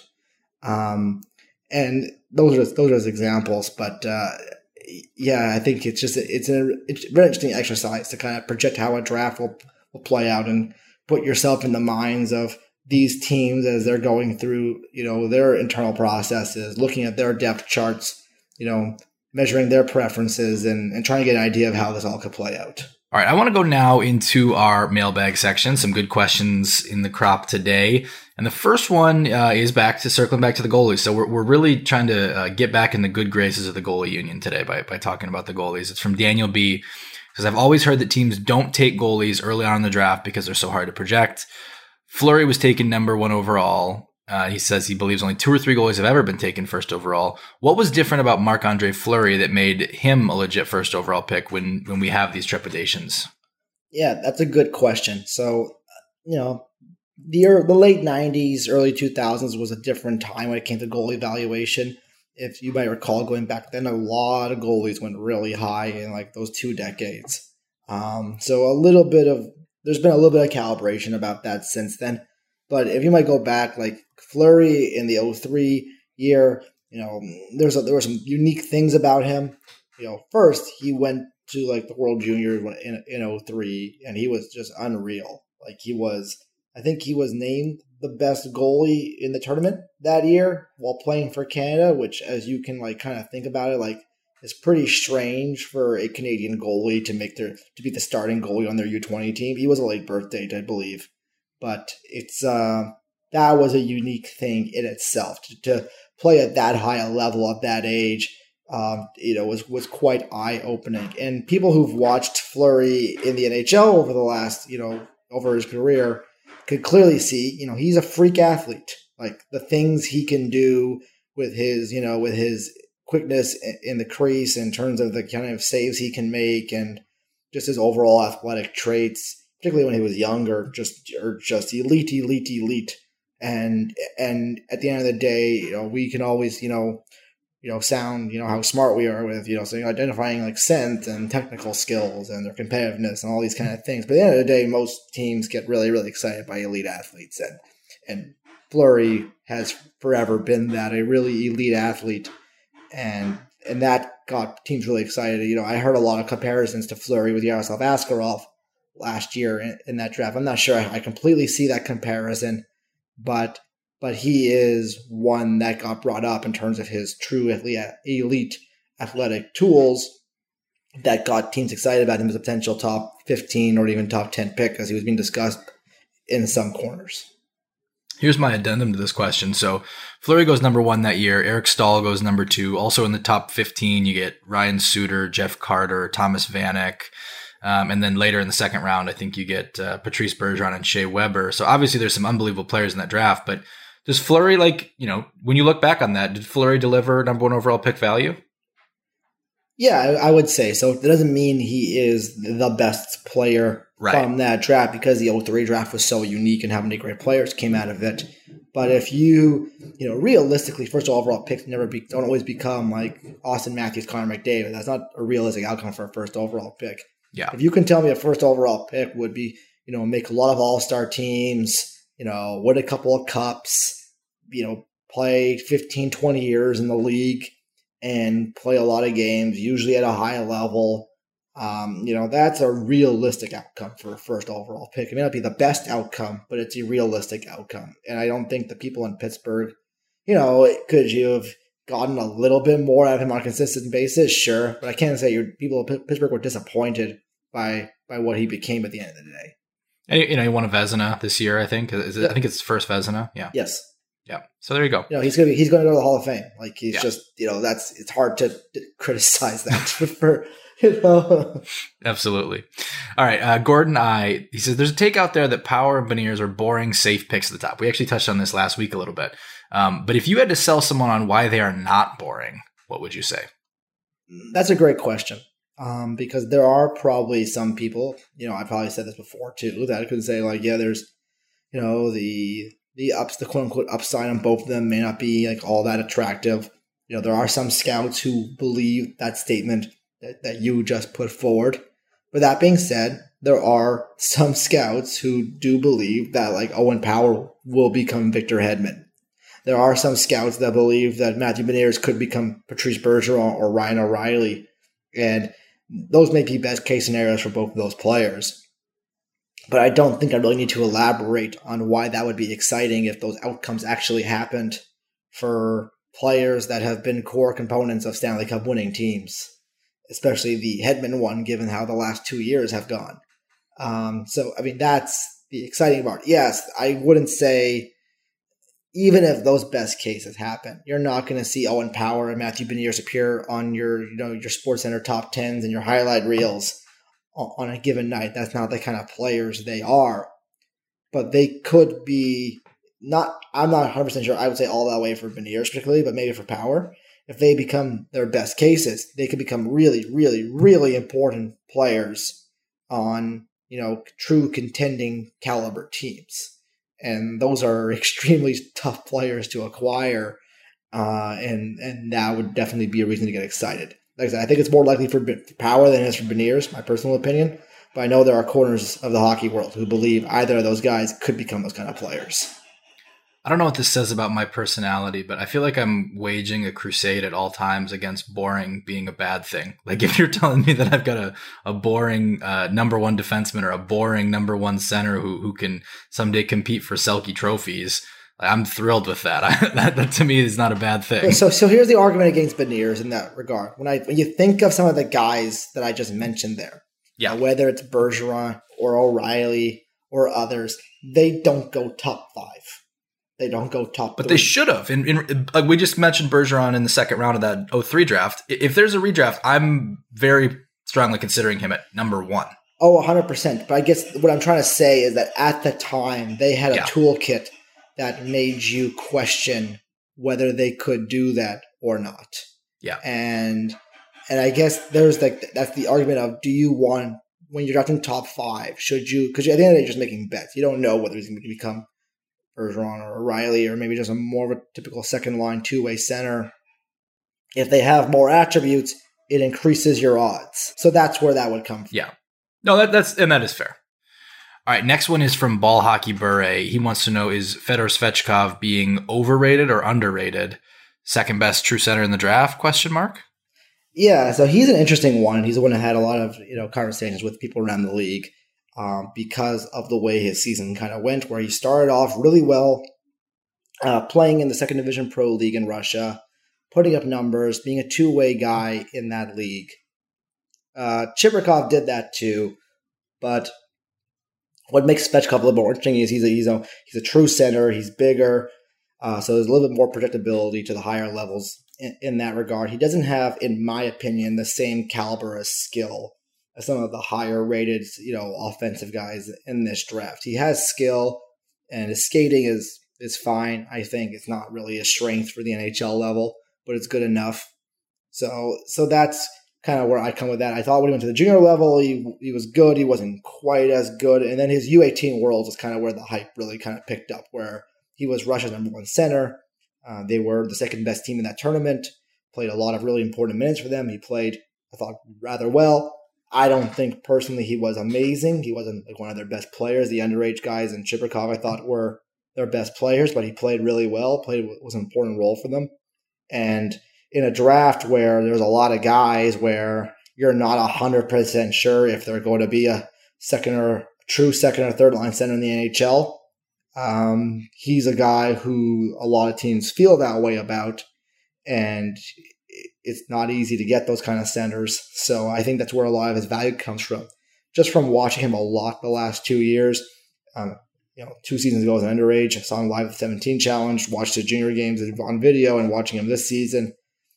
Um, and those are those are just examples. But uh, yeah, I think it's just it's a it's a very interesting exercise to kind of project how a draft will will play out and put yourself in the minds of these teams as they're going through you know their internal processes, looking at their depth charts, you know, measuring their preferences, and and trying to get an idea of how this all could play out. All right, I want to go now into our mailbag section. Some good questions in the crop today. And the first one uh, is back to circling back to the goalies. So we're we're really trying to uh, get back in the good graces of the goalie union today by, by talking about the goalies. It's from Daniel B. Because I've always heard that teams don't take goalies early on in the draft because they're so hard to project. Fleury was taken number one overall. Uh, he says he believes only two or three goalies have ever been taken first overall. What was different about Marc-Andre Fleury that made him a legit first overall pick when, when we have these trepidations? Yeah, that's a good question. So, you know, the the late nineties, early two thousands was a different time when it came to goalie evaluation. If you might recall, going back then, a lot of goalies went really high in like those two decades. Um, so a little bit of, there's been a little bit of calibration about that since then. But if you might go back, like Fleury in the oh three year, you know, there's a, there were some unique things about him. You know, first he went to like the World Juniors in in oh three, and he was just unreal. Like he was, I think he was named the best goalie in the tournament that year while playing for Canada, which, as you can like kind of think about it, like it's pretty strange for a Canadian goalie to make their to be the starting goalie on their U twenty team. He was a late birth date, I believe. But it's uh, that was a unique thing in itself. To, to play at that high a level at that age, um, you know, was was quite eye opening. And people who've watched Fleury in the N H L over the last, you know, over his career, could clearly see, you know, he's a freak athlete. Like the things he can do with his, you know, with his quickness in the crease in terms of the kind of saves he can make, and just his overall athletic traits. Particularly when he was younger, just or just elite, elite, elite, and and at the end of the day, you know, we can always, you know, you know, sound, you know, how smart we are with, you know, so identifying like scent and technical skills and their competitiveness and all these kind of things. But at the end of the day, most teams get really, really excited by elite athletes, and and Fleury has forever been that, a really elite athlete, and and that got teams really excited. You know, I heard a lot of comparisons to Fleury with Yaroslav Askarov last year in, in that draft. I'm not sure I, I completely see that comparison, but but he is one that got brought up in terms of his true elite athletic tools that got teams excited about him as a potential top fifteen or even top ten pick as he was being discussed in some corners. Here's my addendum to this question. So Fleury goes number one that year. Eric Stahl goes number two. Also in the top fifteen, you get Ryan Suter, Jeff Carter, Thomas Vanek. Um, and then later in the second round, I think you get uh, Patrice Bergeron and Shea Weber. So obviously there's some unbelievable players in that draft. But does Fleury, like, you know, when you look back on that, did Fleury deliver number one overall pick value? Yeah, I, I would say so. That doesn't mean he is the best player right. from that draft because the oh three draft was so unique and how many great players came out of it. But if you, you know, realistically, first overall picks never be, don't always become like Austin Matthews, Connor McDavid. That's not a realistic outcome for a first overall pick. Yeah. If you can tell me a first overall pick would be, you know, make a lot of all-star teams, you know, win a couple of cups, you know, play fifteen, twenty years in the league, and play a lot of games, usually at a high level. Um, you know, that's a realistic outcome for a first overall pick. It may not be the best outcome, but it's a realistic outcome. And I don't think the people in Pittsburgh, you know, could you have gotten a little bit more out of him on a consistent basis? Sure. But I can't say your people in Pittsburgh were disappointed by by what he became at the end of the day. And, you know, he won a Vezina this year, I think. Is it, I think it's his first Vezina. Yeah. Yes. Yeah. So there you go. You know, he's gonna be, he's going to go to the Hall of Fame. Like he's yeah. just, you know, that's it's hard to criticize that for, you know. Absolutely. All right. Uh, Gordon I he says there's a take out there that Power and Beniers are boring, safe picks at the top. We actually touched on this last week a little bit. Um, but if you had to sell someone on why they are not boring, what would you say? That's a great question. Um, because there are probably some people, you know, I probably said this before too, that could say like, yeah, there's, you know, the the ups, the quote unquote upside on both of them may not be like all that attractive. You know, there are some scouts who believe that statement that, that you just put forward. But that being said, there are some scouts who do believe that like Owen Power will become Victor Hedman. There are some scouts that believe that Matthew Beniers could become Patrice Bergeron or Ryan O'Reilly. And those may be best case scenarios for both of those players. But I don't think I really need to elaborate on why that would be exciting if those outcomes actually happened for players that have been core components of Stanley Cup winning teams, especially the Hedman one, given how the last two years have gone. Um, so, I mean, that's the exciting part. Yes, I wouldn't say, even if those best cases happen, you're not going to see Owen Power and Matthew Beniers appear on your, you know, your SportsCenter top tens and your highlight reels on a given night. That's not the kind of players they are. But they could be not, I'm not one hundred percent sure I would say all that way for Beniers particularly, but maybe for Power. If they become their best cases, they could become really, really, really important players on, you know, true contending caliber teams. And those are extremely tough players to acquire, uh, and and that would definitely be a reason to get excited. Like I said, I think it's more likely for Power than it is for Beniers, my personal opinion. But I know there are corners of the hockey world who believe either of those guys could become those kind of players. I don't know what this says about my personality, but I feel like I'm waging a crusade at all times against boring being a bad thing. Like if you're telling me that I've got a, a boring uh, number one defenseman or a boring number one center who who can someday compete for Selke trophies, I'm thrilled with that. I, that. That to me is not a bad thing. So so here's the argument against Beniers in that regard. When I when you think of some of the guys that I just mentioned there, yeah, uh, whether it's Bergeron or O'Reilly or others, they don't go top five. They don't go top But three. they should have. In, in, like we just mentioned Bergeron in the second round of that oh three draft. If there's a redraft, I'm very strongly considering him at number one. Oh, one hundred percent. But I guess what I'm trying to say is that at the time, they had a yeah. toolkit that made you question whether they could do that or not. Yeah. And and I guess there's like, that's the argument of, do you want, when you're drafting top five, should you, because at the end of the day, you're just making bets. You don't know whether he's going to become Bergeron or O'Reilly or maybe just a more of a typical second line two-way center. If they have more attributes, it increases your odds. So that's where that would come from. Yeah. No, that, that's and that is fair. All right, next one is from Ball Hockey Bure. He wants to know, is Fedor Svechkov being overrated or underrated? Second best true center in the draft? Question mark. Yeah, so he's an interesting one. He's the one that had a lot of, you know, conversations with people around the league. Um, because of the way his season kind of went, where he started off really well, uh, playing in the second division pro league in Russia, putting up numbers, being a two-way guy in that league. Uh, Chibrikov did that too, but what makes Svechkov a little more interesting is he's a, he's a, he's a true center, he's bigger, uh, so there's a little bit more predictability to the higher levels in, in that regard. He doesn't have, in my opinion, the same caliber of skill as some of the higher-rated, you know, offensive guys in this draft. He has skill, and his skating is is fine. I think it's not really a strength for the N H L level, but it's good enough. So, so that's kind of where I come with that. I thought when he went to the junior level, he he was good. He wasn't quite as good. And then his U eighteen Worlds is kind of where the hype really kind of picked up, where he was Russia's number one center. Uh, they were the second best team in that tournament, played a lot of really important minutes for them. He played, I thought, rather well. I don't think personally he was amazing. He wasn't like one of their best players. The underage guys and Chibrikov, I thought, were their best players, but he played really well, played was an important role for them. And in a draft where there's a lot of guys where you're not one hundred percent sure if they're going to be a second or true second or third line center in the N H L, um, he's a guy who a lot of teams feel that way about, and it's not easy to get those kind of centers. So I think that's where a lot of his value comes from. Just from watching him a lot the last two years, um, you know, two seasons ago as an underage, I saw him live at the seventeen Challenge, watched his junior games on video, and watching him this season,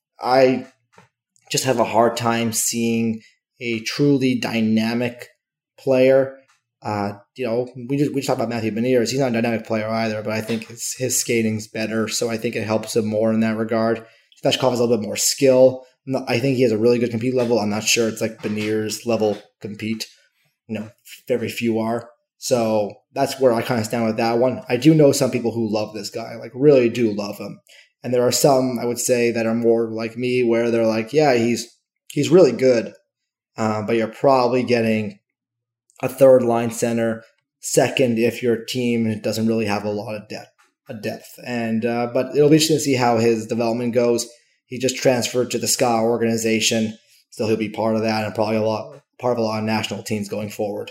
I just have a hard time seeing a truly dynamic player. Uh, you know, we just we just talked about Matthew Beniers. He's not a dynamic player either, but I think his, his skating's better, so I think it helps him more in that regard. Svechkov has a little bit more skill. I think he has a really good compete level. I'm not sure it's like Beniers level compete. You know, very few are. So that's where I kind of stand with that one. I do know some people who love this guy, like really do love him. And there are some, I would say, that are more like me, where they're like, yeah, he's he's really good, uh, but you're probably getting a third line center, second if your team doesn't really have a lot of depth. A depth, and uh, but it'll be interesting to see how his development goes. He just transferred to the S C A organization, so he'll be part of that, and probably a lot part of a lot of national teams going forward.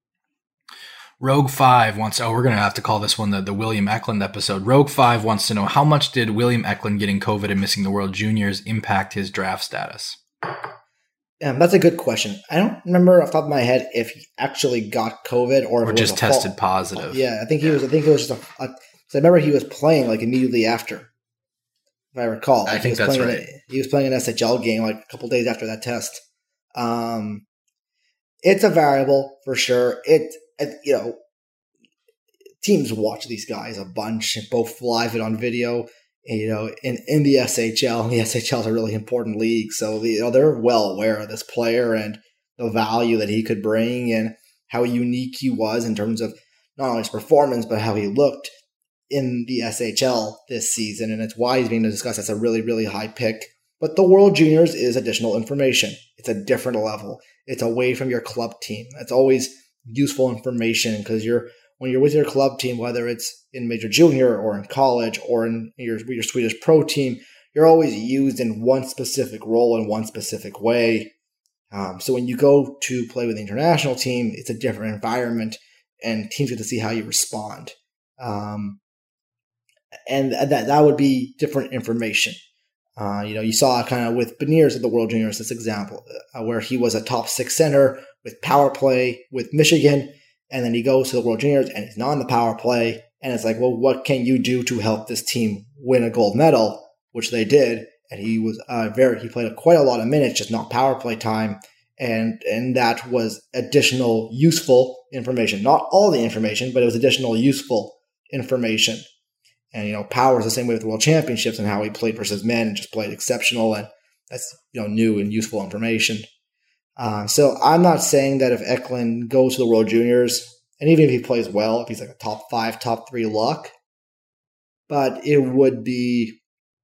Rogue Five wants. Oh, we're gonna have to call this one the, the William Eklund episode. Rogue Five wants to know, how much did William Eklund getting COVID and missing the World Juniors impact his draft status? Um, that's a good question. I don't remember off the top of my head if he actually got COVID or, or if it just was tested fall. positive. Yeah, I think he yeah. was. I think it was just a. a So I remember he was playing like immediately after, if I recall. I like think he was that's playing right. A, he was playing an S H L game like a couple days after that test. Um, it's a variable for sure. It, it, you know, teams watch these guys a bunch, both live and on video. And, you know, in, in the S H L, the S H L is a really important league, so the, you know, they're well aware of this player and the value that he could bring and how unique he was in terms of not only his performance but how he looked in the S H L this season, and it's why he's being discussed as a really, really high pick. But the World Juniors is additional information. It's a different level. It's away from your club team. It's always useful information because you're when you're with your club team, whether it's in major junior or in college or in your, your Swedish pro team, you're always used in one specific role in one specific way. Um, so when you go to play with the international team, it's a different environment, and teams get to see how you respond. Um, And that that would be different information. Uh, you know, you saw kind of with Beniers at the World Juniors, this example, uh, where he was a top six center with power play with Michigan, and then he goes to the World Juniors and he's not on the power play. And it's like, well, what can you do to help this team win a gold medal? Which they did. And he was uh, very, he played quite a lot of minutes, just not power play time. And, and that was additional useful information. Not all the information, but it was additional useful information. And, you know, Power is the same way with the World Championships and how he played versus men and just played exceptional. And that's, you know, new and useful information. Uh, so I'm not saying that if Eklund goes to the World Juniors, and even if he plays well, if he's like a top five, top three lock, but it would be,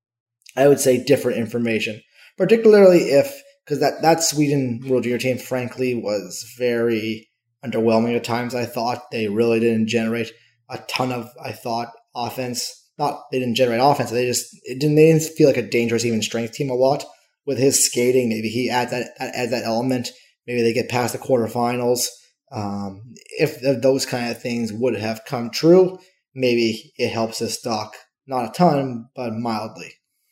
I would say, different information. Particularly if, because that, that Sweden World Junior team, frankly, was very underwhelming at times, I thought. They really didn't generate a ton of, I thought, offense. Not they didn't generate offense. They just it didn't. They didn't feel like a dangerous even strength team a lot. With his skating, maybe he adds that adds that element. Maybe they get past the quarterfinals. Um, if those kind of things would have come true, maybe it helps his stock Not a ton, but mildly.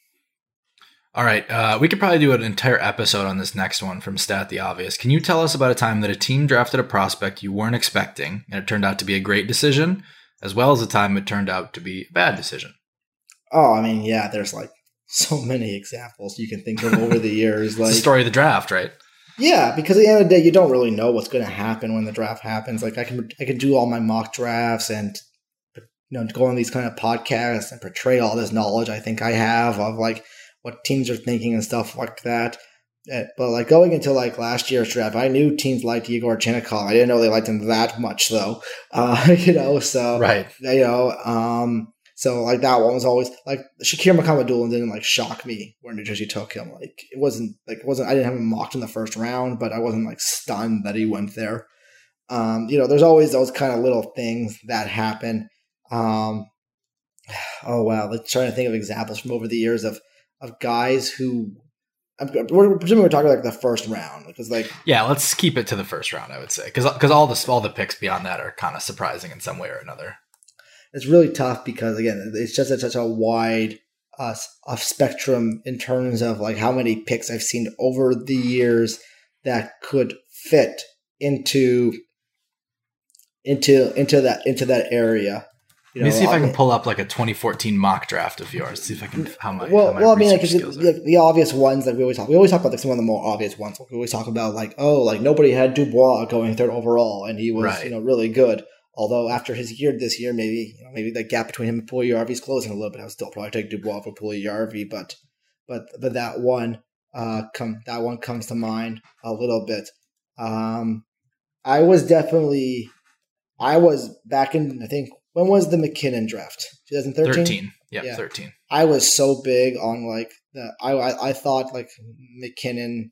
All right. Uh, we could probably do an entire episode on this next one from Stat the Obvious. Can you tell us about a time that a team drafted a prospect you weren't expecting and it turned out to be a great decision, as well as a time it turned out to be a bad decision? Oh, I mean, yeah, there's like so many examples you can think of over the years. Like It's the story of the draft, right? Yeah, because at the end of the day, you don't really know what's going to happen when the draft happens. Like I can, I can do all my mock drafts and you know go on these kind of podcasts and portray all this knowledge I think I have of like what teams are thinking and stuff like that. But like going into like last year's draft, I knew teams liked Igor Chinnikov. I didn't know they liked him that much, though. Uh, you know, so right, you know, um, so like that one was always like Shakir Muhammad-Dulin didn't like shock me where New Jersey took him. Like it wasn't like it wasn't. I didn't have him mocked in the first round, but I wasn't like stunned that he went there. Um, you know, there's always those kind of little things that happen. Um, oh wow, let's try to think of examples from over the years of. Of guys who, we're presumably we're talking like the first round, because like yeah, let's keep it to the first round. I would say because because all the all the picks beyond that are kind of surprising in some way or another. It's really tough because again, it's just such a wide uh, a spectrum in terms of like how many picks I've seen over the years that could fit into into into that into that area. You know, Let me see if I can mean, pull up like a twenty fourteen mock draft of yours. See if I can how my well, how my well, I mean, like skills the, the obvious ones that we always talk. We always talk about like some of the more obvious ones. Like we always talk about like oh, like nobody had Dubois going third overall, and he was right. you know really good. Although after his year this year, maybe you know maybe the gap between him and Puljujarvi is closing a little bit. I would still probably take Dubois for Puljujarvi, but but but that one uh come that one comes to mind a little bit. Um, I was definitely I was back in I think. When was the McKinnon draft? twenty thirteen? thirteen. Yep, yeah, thirteen. I was so big on like the I, I I thought like McKinnon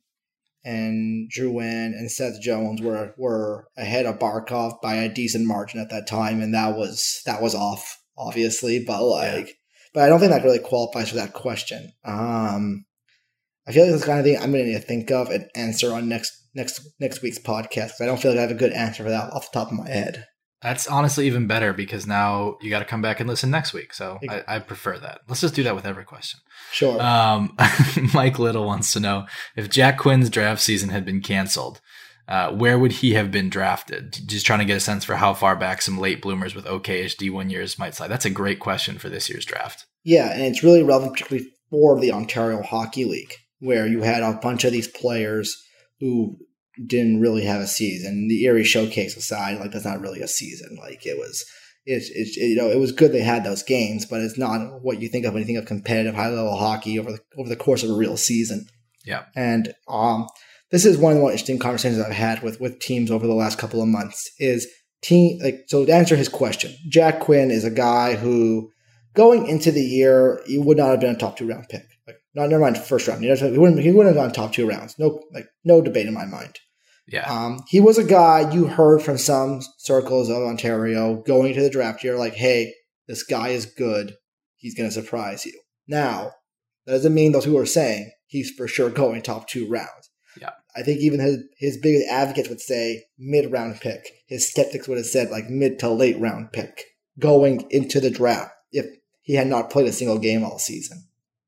and Drouin and Seth Jones were were ahead of Barkov by a decent margin at that time, and that was that was off, obviously, but like yeah. but I don't think that really qualifies for that question. Um I feel like that's the kind of thing I'm gonna need to think of and answer on next next next week's podcast, because I don't feel like I have a good answer for that off the top of my head. That's honestly even better because now you got to come back and listen next week. So I, I prefer that. Let's just do that with every question. Sure. Um, Mike Little wants to know if Jack Quinn's draft season had been canceled, uh, where would he have been drafted? Just trying to get a sense for how far back some late bloomers with okay-ish D one years might slide. That's a great question for this year's draft. Yeah, and it's really relevant particularly for the Ontario Hockey League, where you had a bunch of these players who didn't really have a season. The Erie Showcase aside, like that's not really a season. Like it was, it's it, it, you know, it was good they had those games, but it's not what you think of when you think of competitive high level hockey over the over the course of a real season. Yeah, and um, this is one of the more interesting conversations I've had with with teams over the last couple of months. Is team like so to answer his question, Jack Quinn is a guy who going into the year he would not have been a top two round pick. Like, not never mind first round. He wouldn't. He wouldn't have gone top two rounds. No, like no debate in my mind. Yeah. Um, he was a guy you heard from some circles of Ontario going to the draft year, like, "Hey, this guy is good. He's going to surprise you." Now, that doesn't mean those who are saying he's for sure going top two rounds. Yeah. I think even his his biggest advocates would say mid round pick. His skeptics would have said like mid to late round pick going into the draft if he had not played a single game all season.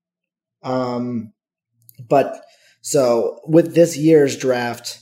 Um, but so with this year's draft,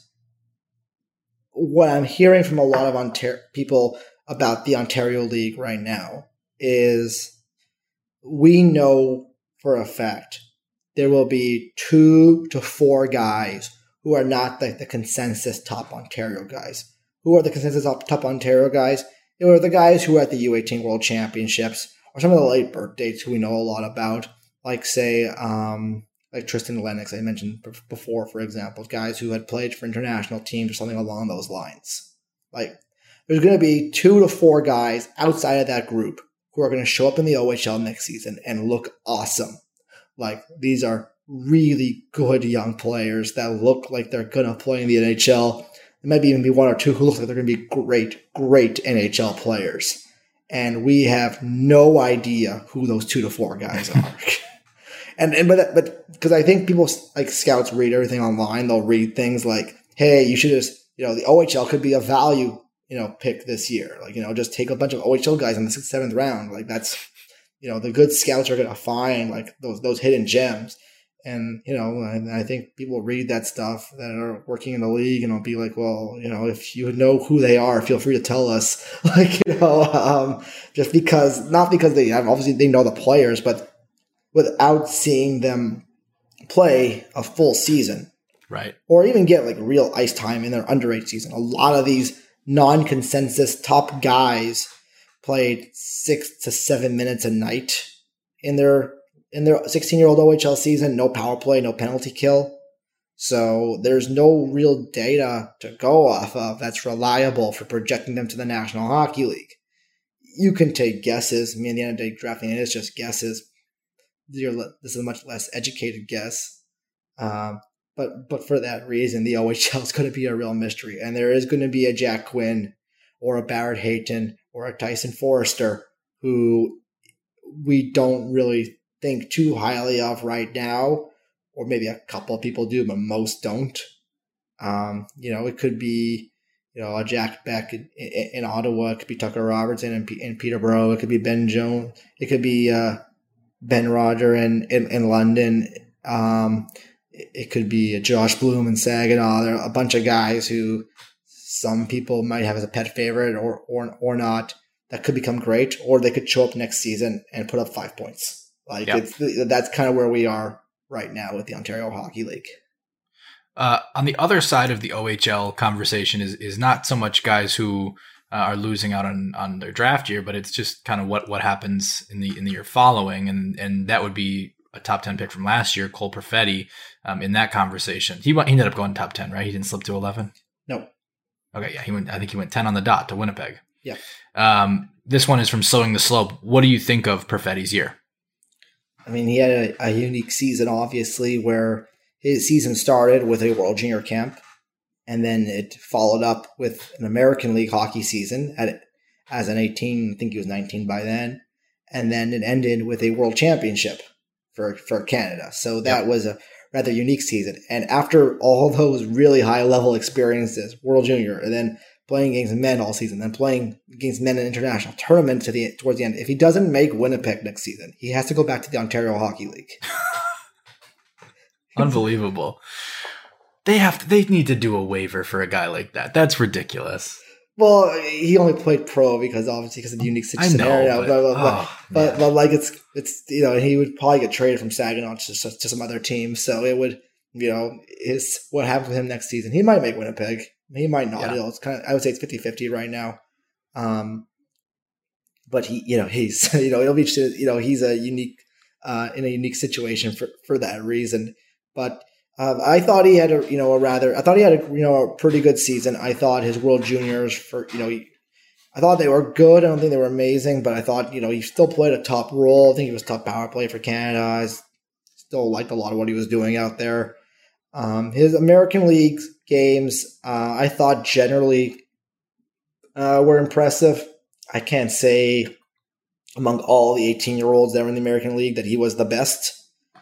what I'm hearing from a lot of Ontario people about the Ontario League right now is we know for a fact there will be two to four guys who are not like the consensus top Ontario guys. Who are the consensus top, top Ontario guys? They are the guys who are at the U eighteen World Championships or some of the late birth dates who we know a lot about. Like, say, um, like Tristan Lennox, I mentioned before, for example, guys who had played for international teams or something along those lines. Like, there's going to be two to four guys outside of that group who are going to show up in the O H L next season and look awesome. Like, these are really good young players that look like they're going to play in the N H L. There might even be one or two who look like they're going to be great, great N H L players. And we have no idea who those two to four guys are. And, and but but because I think people like scouts read everything online, they'll read things like, "Hey, you should just you know the O H L could be a value you know pick this year. Like you know just take a bunch of O H L guys in the sixth, seventh round. Like that's you know, the good scouts are going to find like those those hidden gems. And, you know, and I think people read that stuff that are working in the league and will be like, well, you know, if you know who they are, feel free to tell us. Like, you know, um, just because, not because they, obviously they know the players, but without seeing them play a full season. Right. Or even get like real ice time in their underage season. A lot of these non-consensus top guys played six to seven minutes a night in their in their sixteen-year-old O H L season. No power play, no penalty kill. So there's no real data to go off of that's reliable for projecting them to the National Hockey League. You can take guesses. I mean, at the end of the day, drafting it is just guesses. You're, this is a much less educated guess. Um, but but for that reason, the O H L is going to be a real mystery. And there is going to be a Jack Quinn or a Barrett Hayton or a Tyson Forrester who we don't really think too highly of right now, or maybe a couple of people do, but most don't. Um, you know, it could be, you know, a Jack Beck in, in, in Ottawa. It could be Tucker Robertson in, in Peterborough. It could be Ben Jones. It could be uh, Ben Roger in, in, in London. Um, it, it could be Josh Bloom in Saginaw. There are a bunch of guys who some people might have as a pet favorite or or or not. That could become great, or they could show up next season and put up five points. Like yep. it's that's kind of where we are right now with the Ontario Hockey League. Uh, on the other side of the O H L conversation is is not so much guys who uh, are losing out on, on their draft year, but it's just kind of what, what happens in the in the year following, and and that would be a top ten pick from last year, Cole Perfetti. Um, in that conversation, he went, he ended up going top ten, right? He didn't slip to eleven. No. Okay, yeah, he went. I think he went ten on the dot to Winnipeg. Yeah. Um, this one is from Slowing the Slope. What do you think of Perfetti's year? I mean, he had a, a unique season, obviously, where his season started with a World Junior Camp, and then it followed up with an American League hockey season at as an eighteen. I think he was nineteen by then, and then it ended with a World Championship for for Canada. So that yep. was a rather unique season. And after all those really high level experiences, World Junior, and then playing against men all season, then playing against men in international tournament to the towards the end. If he doesn't make Winnipeg next season, he has to go back to the Ontario Hockey League. Unbelievable. They have to, they need to do a waiver for a guy like that. That's ridiculous. Well, he only played pro because obviously because of the unique I scenario. know, but, but, but, oh, but, but like it's it's you know he would probably get traded from Saginaw to, to some other team. So it would you know his what happens with him next season. He might make Winnipeg. He might not. Yeah. You know, it's kind of I would say it's fifty-fifty right now. Um, but he you know he's you know it'll be you know he's a unique uh, in a unique situation for, for that reason. But um, I thought he had a you know a rather I thought he had a you know a pretty good season. I thought his World Juniors for you know he, I thought they were good. I don't think they were amazing, but I thought you know he still played a top role. I think he was top power play for Canada. I still liked a lot of what he was doing out there. Um, his American League games, uh, I thought generally uh, were impressive. I can't say among all the eighteen-year-olds that were in the American League that he was the best.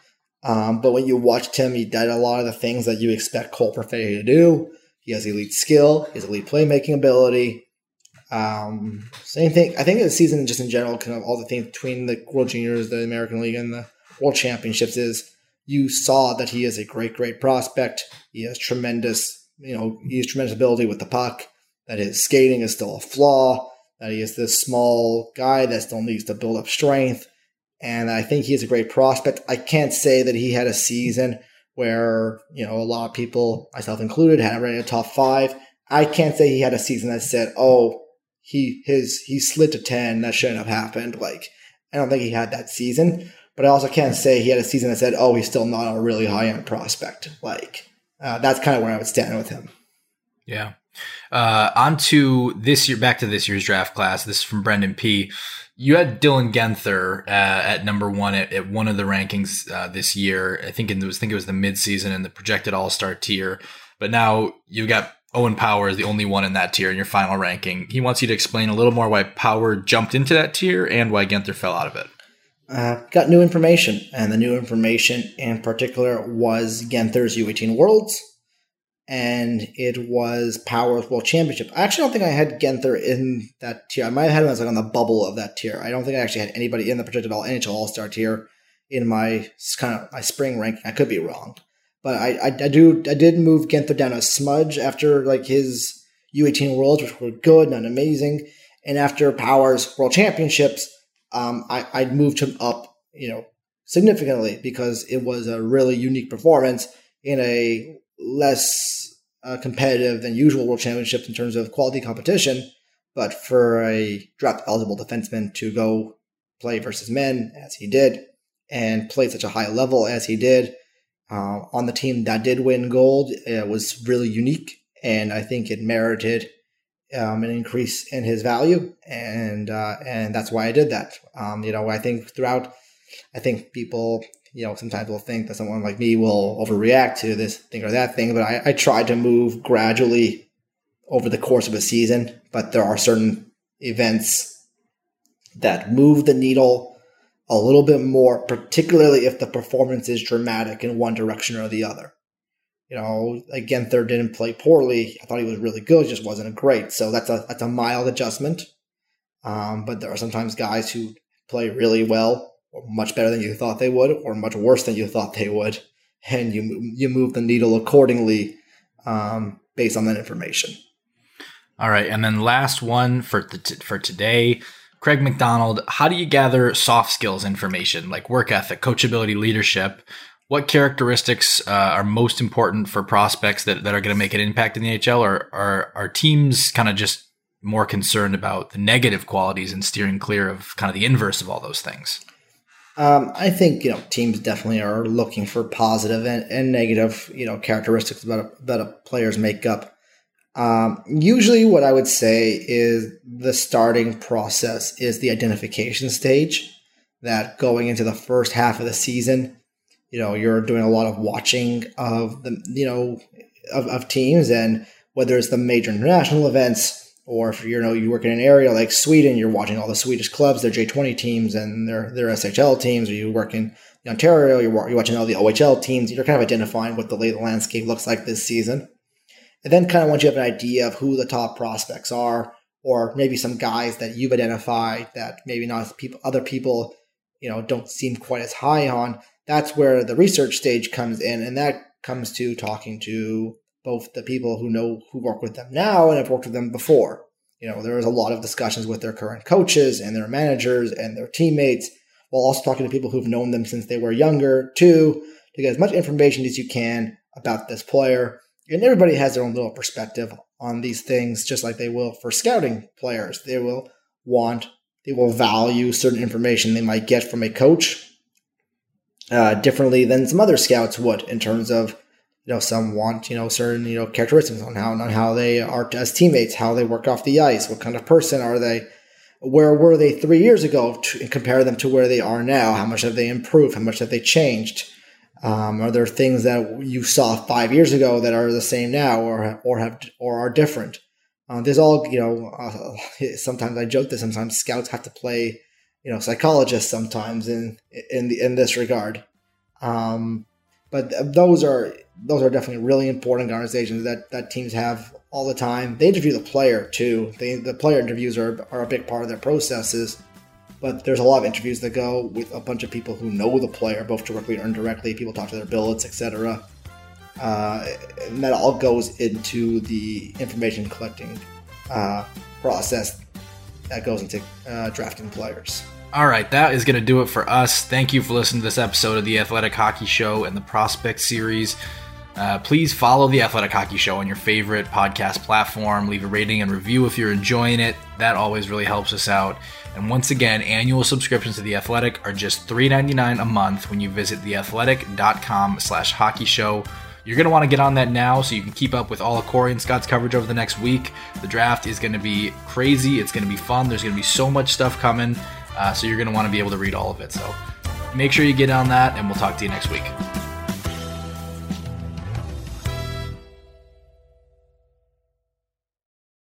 Um, but when you watched him, he did a lot of the things that you expect Cole Perfetti to do. He has elite skill, he has elite playmaking ability. Um, same thing. I think the season just in general, kind of all the things between the World Juniors, the American League, and the World Championships is you saw that he is a great, great prospect. He has tremendous, you know, he has tremendous ability with the puck, that his skating is still a flaw, that he is this small guy that still needs to build up strength. And I think he is a great prospect. I can't say that he had a season where, you know, a lot of people, myself included, had him rated a top five. I can't say he had a season that said, oh, he his he slid to ten, that shouldn't have happened. Like, I don't think he had that season. But I also can't say he had a season that said, oh, he's still not a really high-end prospect. Like, uh, that's kind of where I would stand with him. Yeah. Uh, on to this year, back to this year's draft class. This is from Brendan P. You had Dylan Genther uh, at number one at, at one of the rankings uh, this year. I think it was I think it was the midseason and the projected all-star tier. But now you've got Owen Power is the only one in that tier in your final ranking. He wants you to explain a little more why Power jumped into that tier and why Genther fell out of it. Uh, got new information, and the new information in particular was Genther's U eighteen Worlds and it was Powers World Championship. I actually don't think I had Genther in that tier. I might have had him as like on the bubble of that tier. I don't think I actually had anybody in the projected all N H L All-Star tier in my kind of my spring ranking. I could be wrong, but I, I, I do I did move Genther down a smudge after like his U eighteen Worlds, which were good, not amazing, and after Powers World Championships, um, I I moved him up, you know, significantly because it was a really unique performance in a less uh, competitive than usual World Championships in terms of quality competition, but for a draft-eligible defenseman to go play versus men as he did and play at such a high level as he did uh, on the team that did win gold, it was really unique, and I think it merited um, an increase in his value, and uh, and that's why I did that. Um, you know, I think throughout, I think people, you know, sometimes will think that someone like me will overreact to this thing or that thing, but I, I tried to move gradually over the course of a season. But there are certain events that move the needle a little bit more, particularly if the performance is dramatic in one direction or the other. You know, again, Third didn't play poorly. I thought he was really good, just wasn't great. So that's a that's a mild adjustment. Um, but there are sometimes guys who play really well, or much better than you thought they would, or much worse than you thought they would, and you you move the needle accordingly um, based on that information. All right, and then last one for the t- for today, Craig McDonald. How do you gather soft skills information like work ethic, coachability, leadership? What characteristics uh, are most important for prospects that, that are going to make an impact in the N H L, or are are teams kind of just more concerned about the negative qualities and steering clear of kind of the inverse of all those things? Um, I think, you know, teams definitely are looking for positive and, and negative, you know, characteristics about a, about a player's makeup. Um, usually what I would say is the starting process is the identification stage, that going into the first half of the season, you know, you're doing a lot of watching of the, you know, of, of teams, and whether it's the major international events, or if you know you work in an area like Sweden, you're watching all the Swedish clubs, their J twenty teams and their their S H L teams, or you work in Ontario, you're, you're watching all the O H L teams. You're kind of identifying what the lay landscape looks like this season. And then kind of once you have an idea of who the top prospects are, or maybe some guys that you've identified that maybe not people, other people, you know, don't seem quite as high on, that's where the research stage comes in, and that comes to talking to both the people who know who work with them now and have worked with them before. You know, there is a lot of discussions with their current coaches and their managers and their teammates, while also talking to people who've known them since they were younger too, to get as much information as you can about this player. And everybody has their own little perspective on these things, just like they will for scouting players. They will want, they will value certain information they might get from a coach uh, differently than some other scouts would, in terms of, you know, some want, you know, certain, you know, characteristics on how, on how they are as teammates, how they work off the ice, what kind of person are they, where were they three years ago, to compare them to where they are now, how much have they improved, how much have they changed, um, are there things that you saw five years ago that are the same now, or or have or are different? Uh, there's all, you know, uh, sometimes I joke that sometimes scouts have to play, you know, psychologists sometimes in in the, in this regard. Um, but those are those are definitely really important conversations that, that teams have all the time. They interview the player too. They, the player interviews are are a big part of their processes. But there's a lot of interviews that go with a bunch of people who know the player, both directly or indirectly. People talk to their billets, et cetera. Uh, and that all goes into the information collecting uh, process that goes into uh, drafting players. All right, that is going to do it for us. Thank you for listening to this episode of the Athletic Hockey Show and the Prospect Series. Uh, please follow the Athletic Hockey Show on your favorite podcast platform. Leave a rating and review if you're enjoying it. That always really helps us out. And once again, annual subscriptions to The Athletic are just three dollars and ninety-nine cents a month when you visit theathletic.com slash hockey show. You're going to want to get on that now so you can keep up with all of Corey and Scott's coverage over the next week. The draft is going to be crazy. It's going to be fun. There's going to be so much stuff coming. Uh, so you're going to want to be able to read all of it. So make sure you get on that, and we'll talk to you next week.